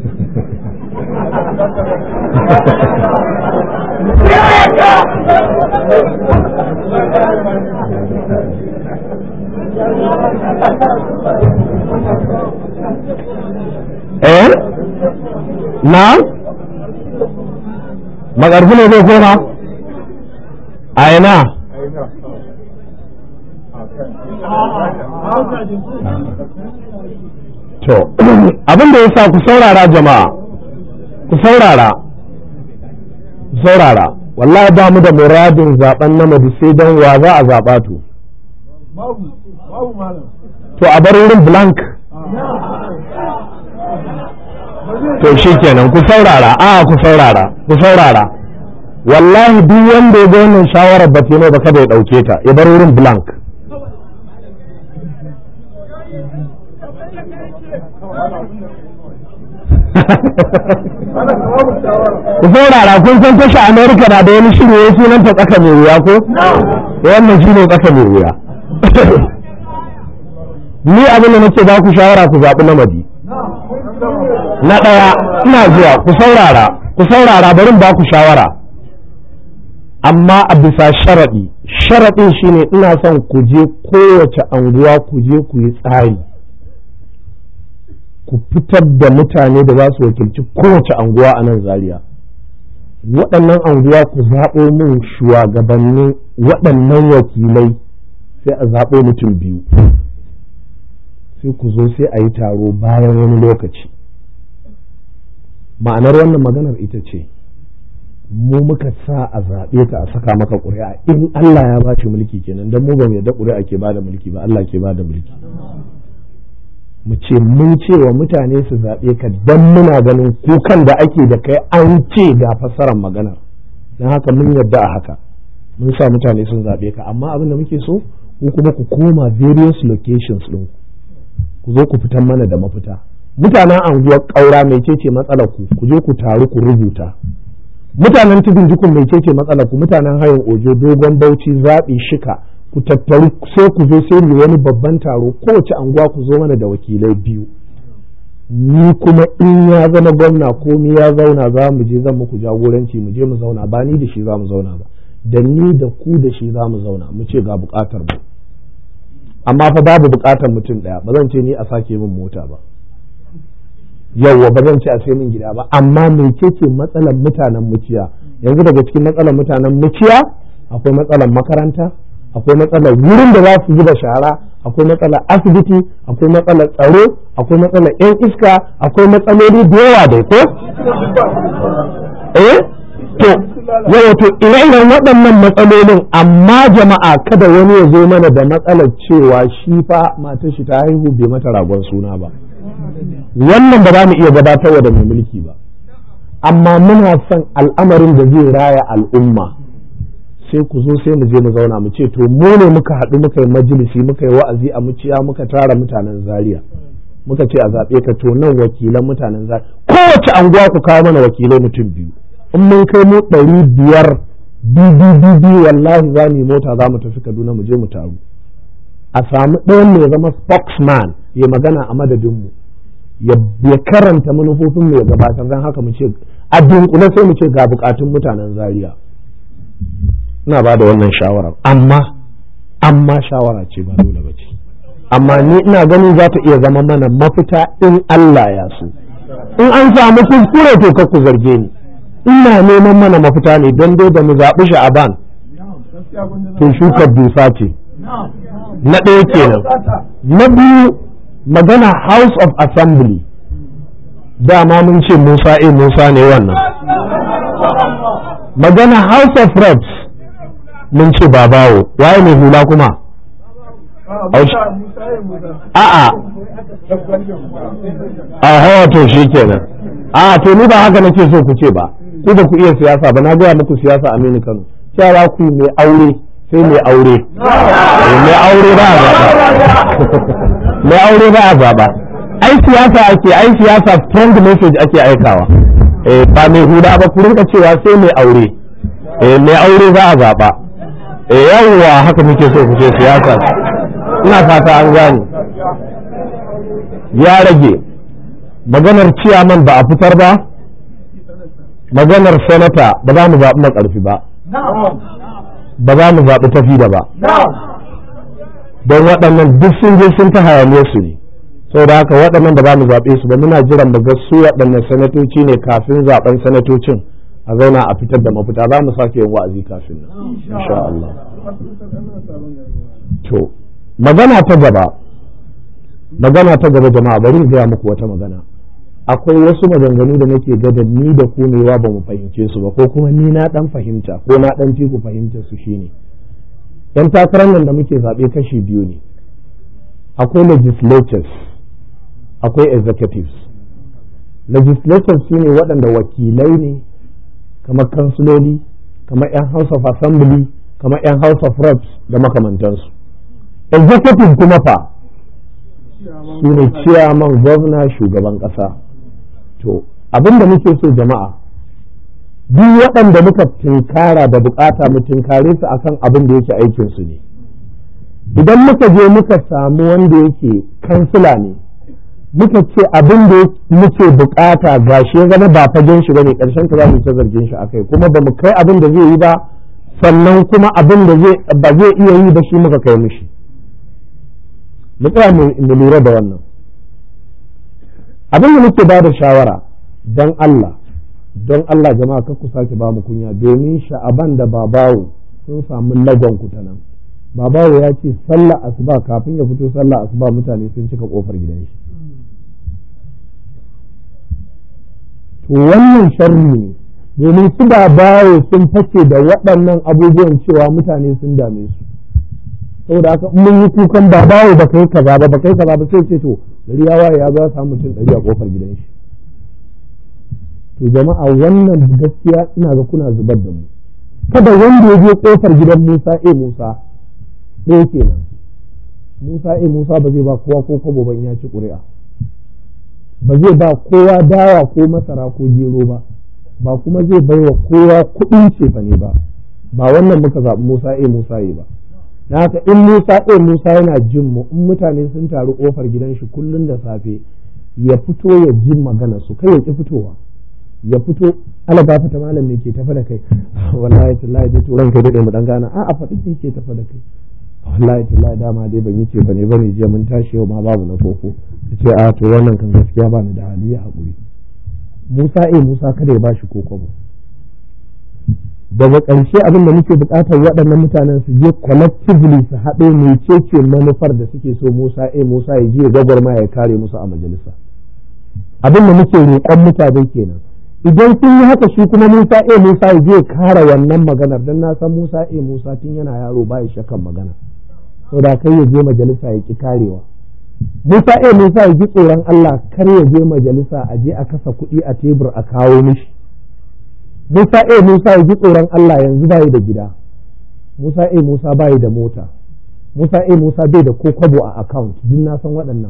eh na magarbi ne zai koma a ina to abin da ya sa ku saurara jama'a ku saurara ku saurara wallahi ba mu da muradin zaben namadi sai don wa za a zaɓa to to a bar wurin blank to shi kenan ku saurara a ku saurara ku saurara wallahi duk wanda ya ga wannan shawarar ba ta ba kada ya ɗauke ta ya bar wurin blank ku saurara kun san tasha Amerika na da wani shiri ya sunan ta tsaka mai wuya ko wannan shi ne tsaka mai wuya ni abin da nake ba ku shawara ku zaɓi namadi na ɗaya ina zuwa ku saurara ku saurara bari ba ku shawara amma a bisa sharaɗi sharaɗin shine ina son ku je kowace anguwa ku je ku yi tsari ku fitar da mutane da za su wakilci kowace anguwa a nan Zaria waɗannan anguwa ku zaɓo min shugabannin waɗannan wakilai sai a zaɓo mutum biyu sai ku zo sai a yi taro bayan wani lokaci ma'anar wannan maganar ita ce mu muka sa a zaɓe ka a saka maka ƙuri'a in Allah ya ba shi mulki kenan don mu ba mu yarda ƙuri'a ke ba da mulki ba Allah ke ba da mulki mu ce mun ce wa mutane su zaɓe ka don muna ganin kukan da ake da kai an ce ga fassarar maganar don haka mun yarda a haka mun sa mutane sun zaɓe ka amma abin da muke so ku kuma ku koma various locations ɗin ku zo ku fitan mana da mafita mutanen anguwar ƙaura mai ce matsalar ku ku je ku taru ku rubuta mutanen tudun jikun mai ce matsalar ku mutanen hayin ojo dogon bauchi zaɓi shika ku tattaru sai ku zo sai mu wani babban taro kowace anguwa ku zo mana da wakilai biyu ni kuma in ya zama gwamna ko ni ya zauna za mu je zan muku jagoranci mu je mu zauna ba ni da shi za mu zauna ba da ni da ku da shi za mu zauna mu ce ga bukatar mu amma fa babu bukatar mutum daya ba zan ce ni a sake min mota ba yawwa ba zan ce a sai min gida ba amma mecece matsalar mutanen muciya yanzu daga cikin matsalar mutanen muciya akwai matsalar makaranta akwai matsalar wurin da za su zuba shara akwai matsalar asibiti akwai matsalar tsaro akwai matsalar yan iska akwai matsaloli da yawa dai ko eh to yawa to ire-iren waɗannan matsalolin amma jama'a kada wani ya zo mana da matsalar cewa shi fa matar shi ta haihu bai mata ragon suna ba wannan ba za mu iya gabatarwa da mai mulki ba amma muna son al'amarin da zai raya al'umma sai ku zo sai mu je mu zauna mu ce to mu ne muka haɗu muka yi majalisi muka yi wa'azi a muciya muka tara mutanen Zaria muka ce a zaɓe ka to nan wakilan mutanen Zaria kowace anguwa ku kawo mana wakilai mutum biyu in mun kai mu ɗari biyar bibi wallahi za mu yi mota za mu tafi Kaduna mu je mu taru a samu ɗayan mai zama spokesman ya magana a madadinmu ya karanta manufofin mu ya gabatar don haka mu ce a dunkule sai mu ce ga bukatun mutanen Zaria ina ba da wannan shawarar amma amma shawara ce ba dole ba ce amma ni ina ganin za ta iya zama mana mafita in Allah ya so in an samu kuskure to ka ku zarge ni ina neman mana mafita ne don dai da mu zaɓi sha'aban to shukar dusa ce na ɗaya kenan na biyu magana House of Assembly dama mun ce Musa eh Musa ne wannan magana House of Reps mun ce babawo waye mai hula kuma a'a a hawa to shi kenan a to ni ba haka nake so ku ce ba ku da ku iya siyasa ba na gaya muku siyasa Aminu Kano cewa ku mai aure sai mai aure mai aure ba a zaɓa mai aure ba a zaɓa ai siyasa ake ai siyasa strong message ake aikawa ba mai hula ba ku rinka cewa sai mai aure mai aure za a zaɓa yawwa haka muke so ku ce siyasa ina fata an gane ya rage maganar ciyaman ba a fitar ba maganar sanata ba za mu zaɓi makarfi ba ba za mu zaɓi tafi da ba don waɗannan duk sun je sun ta hayaniya su ne sau da haka waɗannan ba za mu zaɓe su ba muna jiran mu ga su waɗannan sanatoci ne kafin zaɓen sanatocin a zauna a fitar da mafita za mu sake yin wa'azi kafin nan insha Allah to magana ta gaba magana ta gaba jama'a bari in gaya muku wata magana akwai wasu maganganu da nake ga da ni da ku ne ba mu fahimce su ba ko kuma ni na dan fahimta ko na dan fi ku fahimta su shine dan takarar nan da muke zabe kashi biyu ne akwai legislators akwai executives legislators su ne waɗanda wakilai ne kamar kansuloli kamar 'yan house of assembly kamar 'yan house of reps da makamantansu executive kuma fa su ne chairman governor shugaban ƙasa to abinda muke so jama'a duk waɗanda muka tinkara da bukata mu tinkare su akan abin da yake aikin su ne idan muka je muka samu wanda yake kansila ne muka ce abin da muke bukata ga shi ya zama ba fagen shi bane karshen ka za mu ta zargin shi akai kuma ba mu kai abin da zai yi ba sannan kuma abin da zai ba zai iya yi ba shi muka kai mishi mu tsaya mu lura da wannan abin da muke ba da shawara don Allah don Allah jama'a kar ku sake ba mu kunya domin sha'aban da babawo sun samu lagon ku ta nan babawo ya ce sallah asuba kafin ya fito sallah asuba mutane sun cika kofar gidan shi to wannan sharri ne domin su babawo sun face da waɗannan abubuwan cewa mutane sun dame su saboda haka mun yi kukan babawo ba kai kaza ba ba kai kaza ba sai ce to gari ya waye ya za samu mutum ɗari a kofar gidan shi to jama'a wannan gaskiya ina ga kuna zubar da mu kada wanda ya je kofar gidan Musa e Musa ɗaya kenan Musa e Musa ba zai ba kowa ko kwabo ban ya ci ƙuri'a ba zai ba kowa dawa ko masara ko gero ba ba kuma zai bai wa kowa kuɗin cefa ne ba ba wannan muka zaɓi Musa e Musa yi ba na haka in Musa e Musa yana jin mu in mutane sun taru kofar gidan shi kullum da safe ya fito ya ji magana su kai ya ki fitowa ya fito ala ba fata malam ne ke tafa da kai wallahi tallahi dai turan kai dai mu dan gana a a faɗi shi ke tafa da kai wallahi tallahi dama dai ban yi ce bane bane jiya mun tashi yau ma babu na koko ce a to wannan kan gaskiya ba ni da hali ya haƙuri Musa e Musa kada ya bashi koko ba daga ƙarshe abin da muke buƙatar waɗannan mutanen su je collectively su haɗo mecece manufar da suke so Musa e Musa ya je gwagwarma ya kare musu a majalisa abin da muke roƙon mutane kenan idan sun yi haka shi kuma Musa e Musa ya je kare wannan maganar dan na san Musa e Musa tun yana yaro ba ya shakan magana saboda kai ya je majalisa ya ki karewa Musa e Musa ya ji tsoron Allah kar ya je majalisa a je a kasa kuɗi a tebur a kawo mishi Musa e Musa ya ji tsoron Allah yanzu bai da gida Musa e Musa bai da mota Musa e Musa bai da ko kwabo a account din na san waɗannan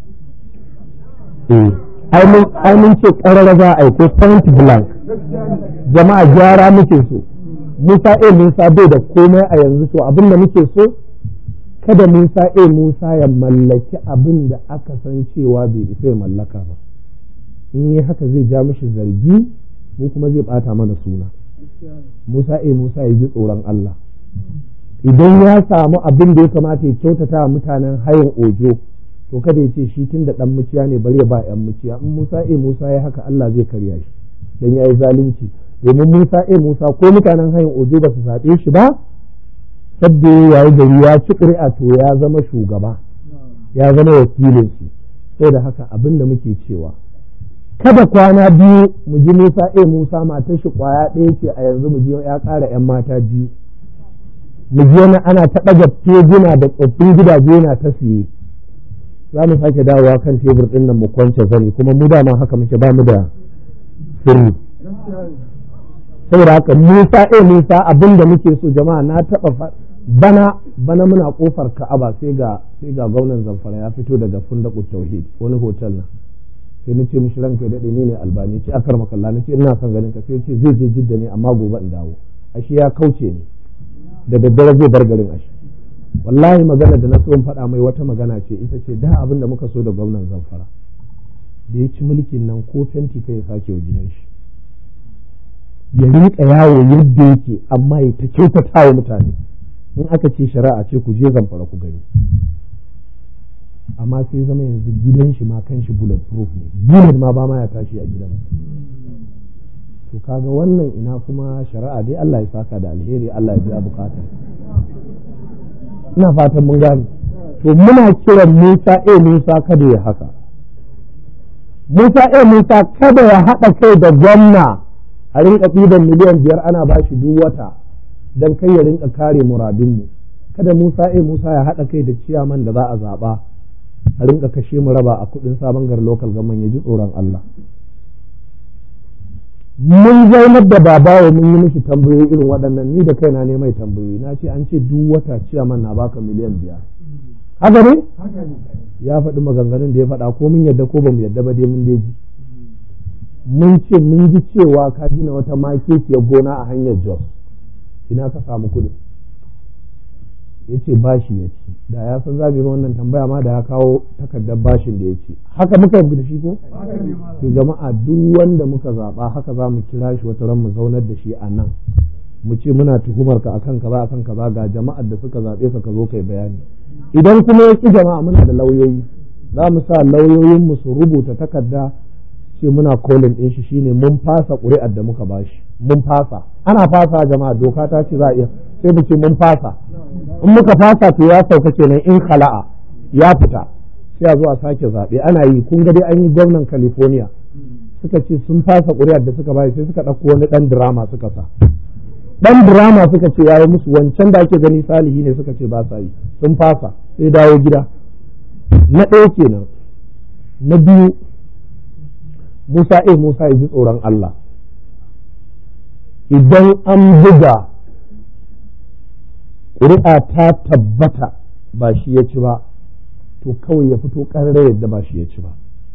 eh ai mun ce ƙarara za a yi ko point blank jama'a gyara muke so Musa e Musa bai da komai a yanzu to abin da muke so kada Musa e Musa ya mallaki abin da aka san cewa bai isa ya mallaka ba in yi haka zai ja mishi zargi mu kuma zai bata mana suna Musa e Musa ya ji tsoron Allah idan ya samu abin da ya kamata ya kyautata wa mutanen hayin ojo to kada ya ce shi tun da dan muciya ne bari ya ba yan muciya in Musa e Musa ya haka Allah zai karya shi dan yayi zalunci domin Musa e Musa ko mutanen hayin ojo ba su zaɓe shi ba sabda yayi gari ya ci ƙuri'a to ya zama shugaba ya zama wakilin su saboda haka abin da muke cewa kada kwana biyu mu ji Musa e Musa matar shi kwaya ɗaya ce a yanzu mu ji ya ƙara yan mata biyu mu ji wani ana ta ɗaga teguna da tsoffin gidaje na ta siye za mu sake dawowa kan tebur ɗin nan mu kwance zani kuma mu dama haka muke ba mu da sirri saboda haka Musa e Musa abin da muke so jama'a na taɓa bana bana muna kofar Ka'aba sai ga sai ga gwamnan Zamfara ya fito daga Fundaqut Tauhid wani hotel na sai nace mishi ranka dade ni ne Albani ce akar makalla nace ina son ganin ka sai ce zai je Jidda ne amma gobe in dawo ashe ya kauce ne da daddare zai bar garin ashe wallahi magana da na so in faɗa mai wata magana ce ita ce da abin da muka so da gwamnan Zamfara da ya ci mulkin nan ko fenti kai ya sake wa gidan shi ya rinka yawo yadda yake amma ya ta kyautata wa mutane in aka ce shari'a ce ku je Zamfara ku gani amma sai zama yanzu gidan shi ma kan shi bullet proof ne bullet ma ba ma ya tashi a gidan to kaga wannan ina kuma shari'a dai Allah ya saka da alheri Allah ya biya bukata ina fatan mun gane to muna kiran Musa eh Musa kada ya haka Musa eh Musa kada ya haɗa kai da gwamna a rinka ɗiban miliyan biyar ana ba shi duk wata don kai ya rinka kare muradinmu kada Musa eh Musa ya haɗa kai da ciyaman da za a zaɓa a rinka kashe mu raba a kuɗin sabon gar local government ya ji tsoron Allah mun zaunar da babawa mun yi mishi tambayoyi irin waɗannan ni da kaina ne mai tambayoyi na ce an ce duk wata ciyaman na baka miliyan biyar haka ne ya faɗi maganganun da ya faɗa ko mun yadda ko ba mu yadda ba dai mun dai ji mun ce mun ji cewa ka gina wata makekiyar gona a hanyar Jos ina ka samu kuɗi ya ce bashi ya ci, da ya san za mu yi wannan tambaya ma da ya kawo takardar bashin da ya ci. Haka muka yi da shi ko? To jama'a duk wanda muka zaɓa haka za mu kira shi wata ran mu zaunar da shi a nan mu ce muna tuhumar ka akan kaza akan kaza ga jama'ar da suka zaɓe ka ka zo kai bayani. Idan kuma ya ki jama'a muna da lauyoyi, za mu sa lauyoyin mu su rubuta takarda ce muna kolin ɗin shi shine mun fasa ƙuri'ar da muka bashi, mun fasa. Ana fasa jama'a, doka ta ce za a iya, sai mu ce mun fasa. In muka fasa to ya sauka kenan, in khala'a ya fita sai a zo a sake zaɓe. Ana yi, kun ga dai an yi gwamnan California suka ce sun fasa ƙuri'ar da suka bayi, sai suka ɗauko wani ɗan drama suka sa. Ɗan drama suka ce ya yi musu, wancan da ake gani salihi ne suka ce ba sa yi, sun fasa sai dawo gida. Na ɗaya kenan. Na biyu, Musa eh Musa ya ji tsoron Allah. Idan an buga ƙuri'a ta tabbata ba shi ya ci ba, to kawai ya fito ƙarare yadda ba shi ya ci ba.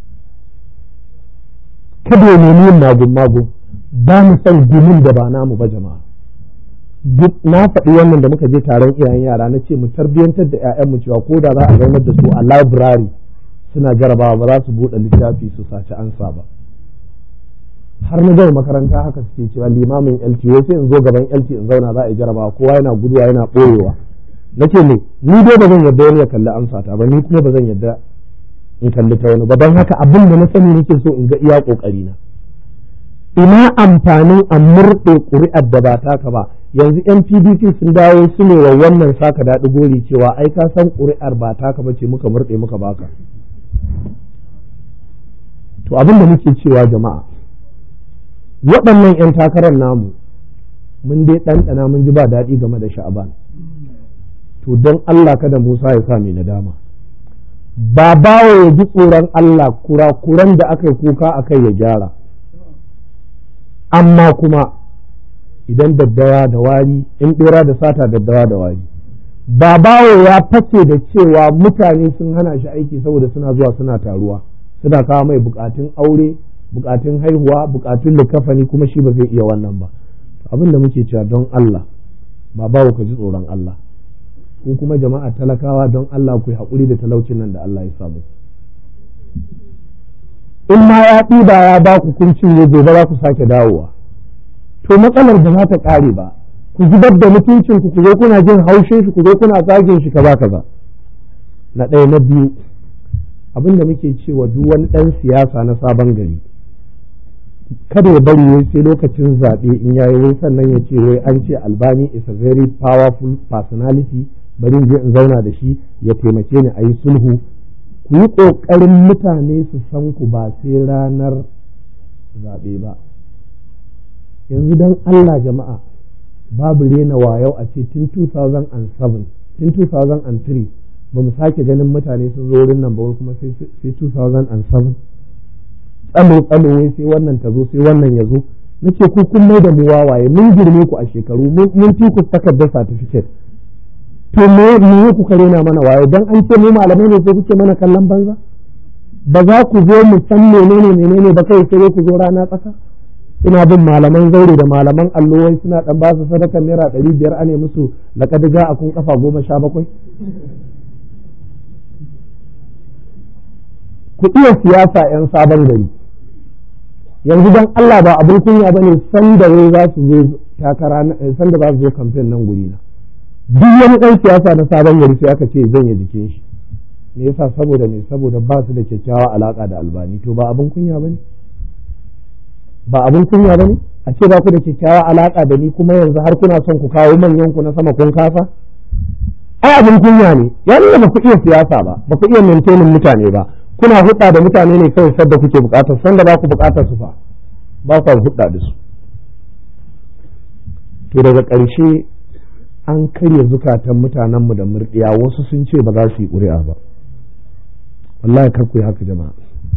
Kada ya nemi yin magun-magun, ba mu san gumin da ba namu ba jama'a. Na faɗi wannan da muka je taron iyayen yara, na ce mu tarbiyyantar da 'ya'yanmu cewa ko da za a zaunar da su a library suna jarabawa ba za su buɗe littafi su saci ansa ba. Har na gama makaranta haka suke cewa limamin L T, wai sai in zo gaban L T in zauna za a yi jarabawa, kowa yana guduwa yana ɓoyewa. Na ce ne, ni dai ba zan yarda wani ya kalli amsa ta ba, ni kuma ba zan yarda in kalli ta wani ba. Don haka abin da na sani nake so in ga iya ƙoƙari na. Ina amfanin a murɗe ƙuri'ar da ba taka ba. Yanzu yan P D P sun dawo su ne wa wannan saka daɗi gori cewa ai ka san ƙuri'ar ba taka ba ce muka murɗe muka baka. To abin da muke cewa jama'a, waɗannan 'yan takarar namu mun dai ɗanɗana mun ji ba daɗi game da Sha'aban. To don Allah kada Musa ya sa mai nadama. Ba bawa ya ji tsoron Allah, kurakuran da aka yi kuka a kai ya gyara. Amma kuma idan daddawa da wari, in ɗora da sata daddawa da wari. Ba bawa ya fake da cewa mutane sun hana shi aiki saboda suna zuwa suna taruwa, suna kawo mai bukatun aure, bukatun haihuwa, bukatun likafani, kuma shi ba zai iya wannan ba. Abin da muke cewa don Allah, ba bawa ka ji tsoron Allah. Ku kuma jama'a talakawa don Allah ku yi haƙuri da talaucin nan da Allah ya samu. In ma ya ɗiba ya ba ku kun cinye, gobe za ku sake dawowa. To matsalar da za ta ƙare ba, ku zubar da mutuncin ku, ku zo kuna jin haushin shi, ku zo kuna zagin shi kaza kaza. Na ɗaya. Na biyu, abin da muke cewa duk wani ɗan siyasa na sabon gari, kada ya bari wai sai lokacin zaɓe in yayi wai sannan ya ce wai an ce Albani is a very powerful personality, bari in je in zauna da shi ya taimake ni a yi sulhu. Ku yi ƙoƙarin mutane su san ku ba sai ranar zaɓe ba. Yanzu don Allah jama'a, babu rena wayau a ce tun two thousand seven, tun two thousand three ba mu sake ganin mutane sun zo wurin nan ba, kuma sai two thousand seven. Tsalo tsalo wai sai wannan ta zo sai wannan ya zo. Nace ku kun mai da mu wawaye, mun girme ku a shekaru, mun fi ku takardar certificate. To me me ku kare na mana wayo dan an ce mu malamai ne sai kuke mana kallon banza? Ba za ku zo mu san menene menene ba, kai sai ku zo rana tsaka. Ina bin malaman zaure da malaman allowai suna dan ba su sadakar naira ɗari biyar ane musu laqad a kun kafa goma sha bakwai. Ku iya siyasa yan sabon gari. Yanzu dan Allah ba abin kunya bane san da wai za su zo takara, san da za su zo campaign nan guri na. Duk wani ɗan siyasa na sabon gari sai aka ce zan yi jikin shi. Me yasa? Saboda me? Saboda ba su da kyakkyawa alaka da Albani. To ba abin kunya bane? Ba abin kunya bane a ce ba ku da kyakkyawa alaka da ni kuma yanzu har kuna son ku kawo manyan ku na sama kun kasa? Ai abin kunya ne. Yanzu ba ku iya siyasa ba, ba ku iya maintaining mutane ba. Kuna hudda da mutane ne kawai sadda kuke bukatar, sanda ba ku bukatar su fa ba ku hudda da su. To daga ƙarshe an karya zukatan mutanenmu da murɗiya, wasu sun ce ba za su yi ƙuri'a ba. Wallahi kar ku yi haka jama'a.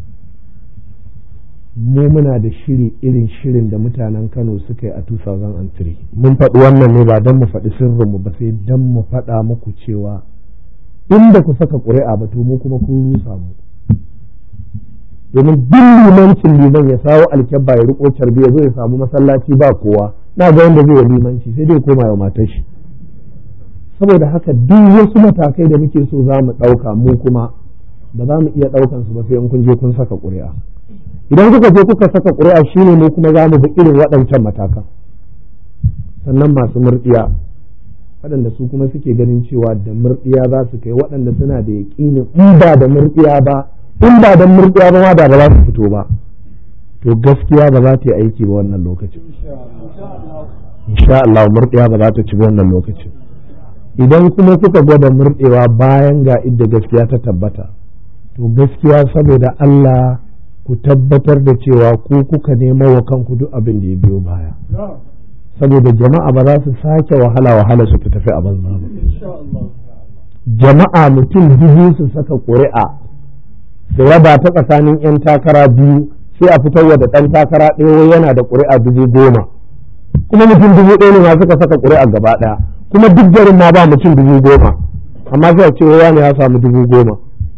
Mu muna da shiri irin shirin da mutanen Kano suka yi a two thousand three. Mun faɗi wannan ne ba don mu faɗi sirrinmu ba, sai don mu faɗa muku cewa inda ku saka ƙuri'a ba to mu kuma kun rusa mu. Domin duk limancin liman ya sawo alkyabba ya riƙo carbi ya zo ya samu masallaci ba kowa, na ga wanda zai yi limanci sai dai koma wa matar shi. saboda haka duk wasu matakai da muke so za mu ɗauka mu kuma ba za mu iya ɗaukan su ba sai in kun je kun saka ƙuri'a. Idan kuka je kuka saka ƙuri'a shine mu kuma za mu bi irin waɗancan matakan. Sannan masu murɗiya waɗanda su kuma suke ganin cewa da murɗiya za su kai, waɗanda suna da yaƙinin in ba da murɗiya ba in ba da murɗiya ba ma da ba za su fito ba, to gaskiya ba za ta yi aiki ba wannan lokacin. Insha Allah murɗiya ba za ta ci ba wannan lokacin. Idan kuma kuka gwada murɗewa bayan ga idda gaskiya ta tabbata, to gaskiya saboda Allah ku tabbatar da cewa ku kuka nemo wa kanku duk abin da ya biyo baya, saboda jama'a ba za su sake wahala wahala su tafi a banza ba. Jama'a mutum dubu su saka ƙuri'a da raba ta tsakanin 'yan takara biyu, sai a fitarwa da ɗan takara ɗaya yana da ƙuri'a dubu goma, kuma mutum dubu ɗaya ne ma suka saka ƙuri'a gaba ɗaya, kuma duk garin ma ba mutum dubu goma, amma sai a ce wani ya samu dubu goma.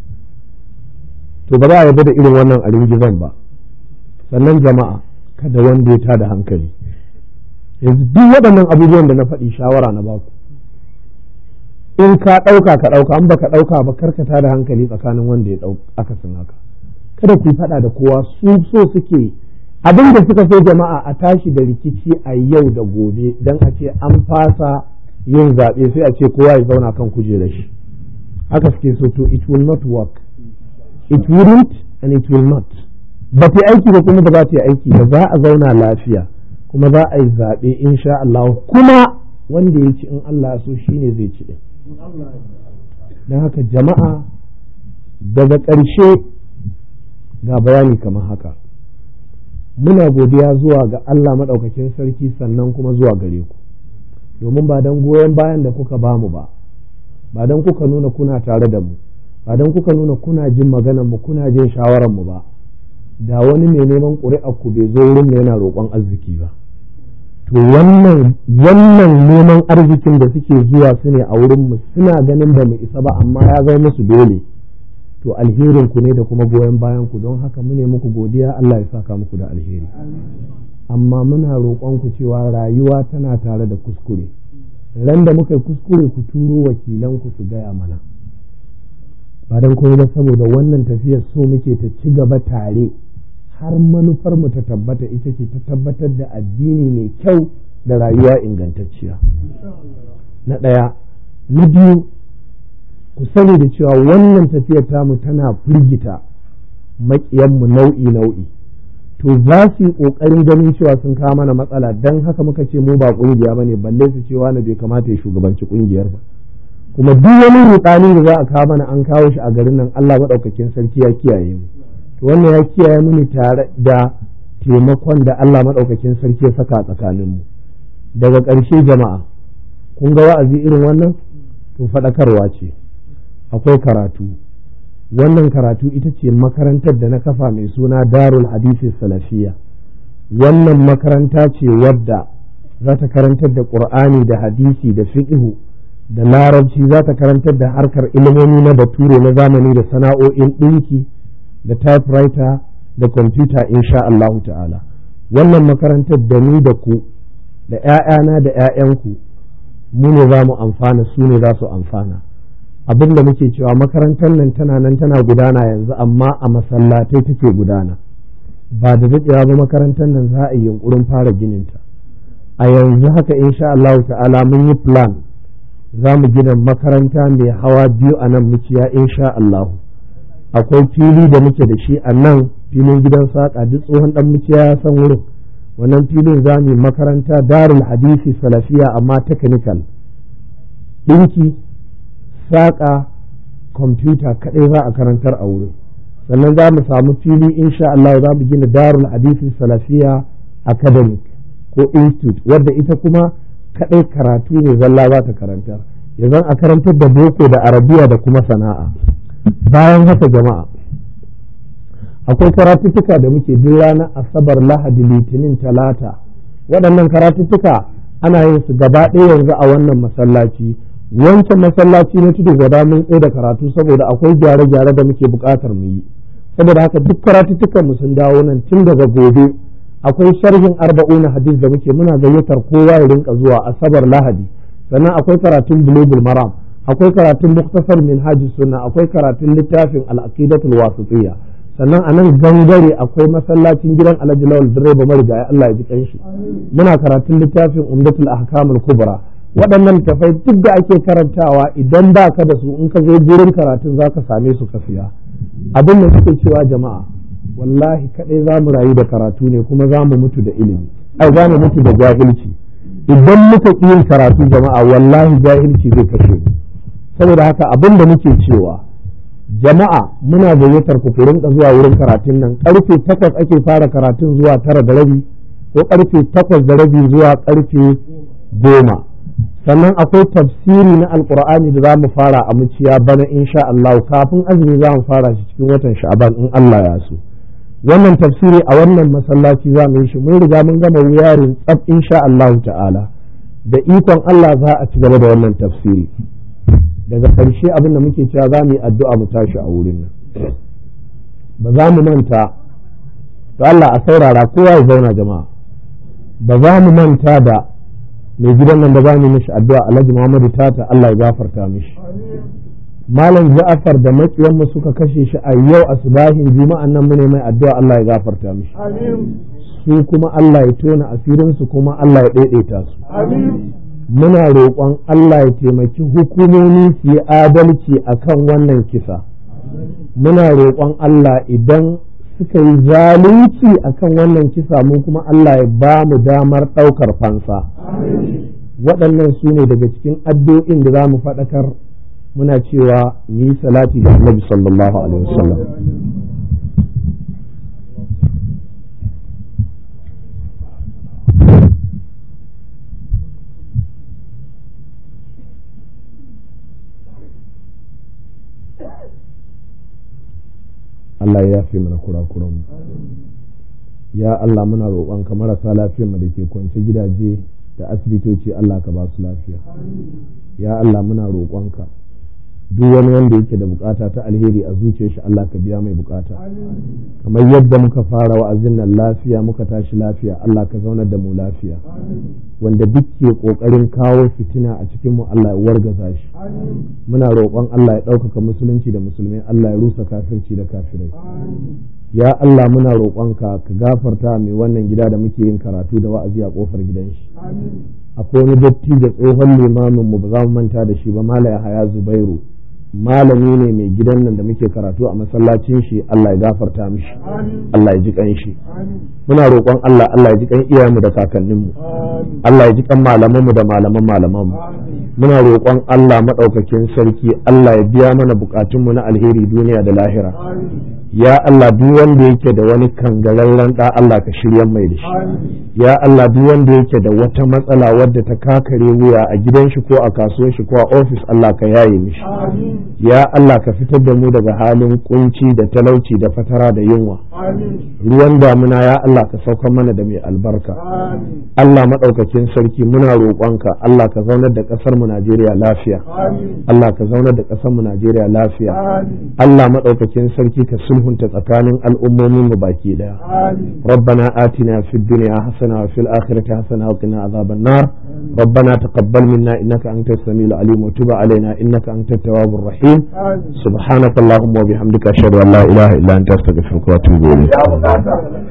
To ba za a yarda da irin wannan a ringizan ba. Sannan jama'a kada wanda ya tada hankali. Yanzu duk waɗannan abubuwan da na faɗi shawara na baku, in ka ɗauka ka ɗauka, in baka ɗauka ba karkata da hankali tsakanin wanda ya ɗauka aka san haka. Kada ku faɗa da kowa, su so suke abin da suka so jama'a a tashi da rikici a yau da gobe dan a ce an fasa yin zaɓe, sai a ce kowa ya zauna kan kujerar shi. Haka suke so, to it will not work, it wouldn't and it will not. Ba ta aiki ba kuma ba za ta yi aiki ba, za a zauna lafiya kuma za a yi zaɓe insha Allah, kuma wanda ya ci in Allah so shine zai ci din. Don haka jama'a daga ƙarshe ga bayani kamar haka, muna godiya zuwa ga Allah maɗaukakin sarki sannan kuma zuwa gare ku, domin ba don goyon bayan da kuka bamu ba, ba don kuka nuna kuna tare da mu, ba don kuka nuna kuna jin maganar mu kuna jin shawarar mu ba, da wani mai neman ƙuri'ar ku bai zo wurin mu yana roƙon arziki ba. To wannan wannan neman arzikin da suke zuwa su ne a wurin mu, suna ganin ba mu isa ba amma ya zama musu dole, to alherin ku ne da kuma goyon bayan ku, don haka mu ne muku godiya, Allah ya saka muku da alheri. Amma muna roƙon ku cewa rayuwa tana tare da kuskure, ran da muka kuskure ku turo wakilan ku su gaya mana, ba don kuma ba saboda wannan tafiyar so muke ta ci gaba tare har manufar mu ta tabbata, ita ce ta tabbatar da addini mai kyau da rayuwa ingantacciya. Na ɗaya. Na biyu, ku sani da cewa wannan tafiyar tamu tana firgita maƙiyanmu nau'i nau'i, to za su yi ƙoƙarin ganin cewa sun kawo mana matsala, don haka muka ce mu ba ƙungiya ba ne, balle su cewa na bai kamata ya shugabanci ƙungiyar ba. Kuma duk wani rudani da za a kawo mana an kawo shi a garin nan, Allah maɗaukakin sarki ya kiyaye mu. To wannan ya kiyaye mu ne tare da taimakon da Allah maɗaukakin sarki ya saka a tsakanin mu. Daga ƙarshe jama'a, kun ga wa'azi irin wannan, to faɗakarwa ce, akwai karatu. Wannan karatu ita ce makarantar da na kafa mai suna Darul Hadisi Salafiyya. Wannan makaranta ce wadda za ta karantar da Qur'ani da hadisi da fiqhu da larabci, za ta karantar da harkar ilimomi na bature na zamani da sana'o'in ɗinki da typewriter da kwamfuta insha Allahu ta'ala. Wannan makarantar da ni da ku da ‘ya'yana da ‘ya'yanku mu ne za mu amfana, su ne za su amfana. Abin da muke cewa makarantar nan tana nan tana gudana yanzu, amma a masallatai take gudana, ba da daɗewa ba makarantar nan za a yi yunkurin fara gininta. A yanzu haka insha Allahu ta'ala mun yi plan, za mu gina makaranta mai hawa biyu a nan muciya insha Allah. Akwai fili da muke da shi a nan filin gidan saƙa, duk tsohon ɗan muciya ya san wurin. Wannan filin za mu yi makaranta Darul Hadisi Salafiya, amma technical, ɗinki, saƙa, kwamfuta kaɗai za a karantar a wurin. Sannan za mu samu fili insha Allah, za mu gina Darul Hadisi Salafiya Academic ko Institute, wadda ita kuma kaɗai karatu ne zalla za ta karantar, yanzu a karantar da boko da arabiya da kuma sana'a. Bayan haka jama'a, akwai karatuttuka da muke duk ranar asabar, lahadi, litinin, talata. Waɗannan karatuttuka ana yin su gaba ɗaya yanzu a wannan masallaci. Wancan masallaci na tudu gaba mun tsaye da karatu saboda akwai gyare-gyare da muke buƙatar mu yi, saboda haka duk karatuttukan mu sun dawo nan. Tun daga gobe akwai sharhin arba'una hadis da muke, muna gayyatar kowa ya rinka zuwa asabar, lahadi, sannan akwai karatun bulugul maram, akwai karatun muktasar minhajus sunna, akwai karatun littafin al-aqidatul wasitiyya, sannan a nan gangare akwai masallacin gidan Alhaji Lawal direba marigayi Allah ya ji kanshi, muna karatun littafin umdatul ahkamul kubra. Waɗannan tafai duk da ake karantawa idan ba ka da su in ka zo gurin karatun za ka same su ka siya. Abin da suke cewa jama'a wallahi kaɗai za mu rayu da karatu ne kuma za mu mutu da ilimi, ai za mu mutu da jahilci. Idan muka ƙi yin karatu jama'a wallahi jahilci zai kashe mu. Saboda haka abin da muke cewa jama'a muna gayyatar ku rinka zuwa wurin karatun nan karfe takwas ake fara karatun zuwa tara da rabi ko karfe takwas da rabi zuwa karfe goma. Sannan akwai tafsiri na alkur'ani da za mu fara a muciya bana insha Allah kafin azumi za mu fara shi cikin watan sha'aban in Allah ya so. Wannan tafsiri a wannan masallaci za mu yi shi mun riga mun gama wuyarin tsaf insha Allah ta'ala, da ikon Allah za a ci gaba da wannan tafsiri. Daga ƙarshe abin da muke cewa za mu yi addu'a mu tashi a wurin nan, ba za mu manta to Allah a saurara kowa ya zauna jama'a, ba za mu manta da mai gidan nan da za mu mishi addu'a Alhaji Muhammadu Tata Allah ya gafarta mishi. Malam Ja'far da makiyan mu suka kashe shi a yau asubahin juma'an nan mu ne mai addu'a Allah ya gafarta mishi. Su kuma Allah ya tona asirin su kuma Allah ya daidaita su. Muna roƙon Allah ya taimaki hukumomi su yi adalci akan wannan kisa. Muna roƙon Allah idan suka yi zalunci akan wannan kisa mu kuma Allah ya ba mu damar ɗaukar fansa. Waɗannan su ne daga cikin addu'o'in da za mu faɗakar, muna cewa mu yi salati da Annabi sallallahu alaihi wasallam. Allah ya yafe mana kurakuranmu. Ya Allah muna roƙonka marasa lafiyar mu da ke kwance gidaje da asibitoci Allah ka ba su lafiya. Ya Allah muna roƙonka duk wani wanda yake da bukata ta alheri a zuciyar shi Allah ka biya mai bukata. Kamar yadda muka fara wa'azin nan lafiya muka tashi lafiya Allah ka zaunar da mu lafiya. Wanda duk ke kokarin kawo fitina a cikin mu Allah ya wargaza shi. Muna roƙon Allah ya ɗaukaka musulunci da musulmai, Allah ya rusa kafirci da kafirai. Ya Allah muna roƙonka ka gafarta mai wannan gida da muke yin karatu da wa'azi a kofar gidan shi. Akwai wani dattijo tsohon limamin mu ba za mu manta da shi ba, Malam Yahaya Zubairu. Malami ne mai gidan nan da muke karatu a masallacin shi, Allah ya gafarta mishi, Allah ya ji kan shi. Muna roƙon Allah Allah ya ji kan iyayenmu da kakanninmu, Allah ya ji kan malamanmu da malaman malamanmu. Muna roƙon Allah maɗaukakin sarki Allah ya biya mana buƙatunmu na alheri duniya da lahira. Ya Allah duk wanda yake da wani kangararren ɗa Allah ka shirya mai da shi. Ya Allah duk wanda yake da wata matsala wadda ta kakare wuya a gidan shi ko a kasuwar shi ko a ofis Allah ka yaye mishi. Ya Allah ka fitar da mu daga halin kunci da talauci da fatara da yunwa. Ruwan damuna ya Allah ka saukar mana da mai albarka. Allah maɗaukakin sarki muna roƙonka Allah ka zaunar da ƙasar mu Najeriya lafiya. Allah ka zaunar da ƙasar mu Najeriya lafiya. Allah maɗaukakin sarki ka sulhunta tsakanin al'ummomin mu baki daya. Rabbana atina fid dunya hasana wa fil akhirati hasana wa qina azaban nar. Rabbana taqabbal minna innaka antas samiul alim wa tub alaina innaka antat tawwabur rahim. Subhanakallahumma wa bihamdika ashhadu an la ilaha illa anta astaghfiruka wa atubu ilayk.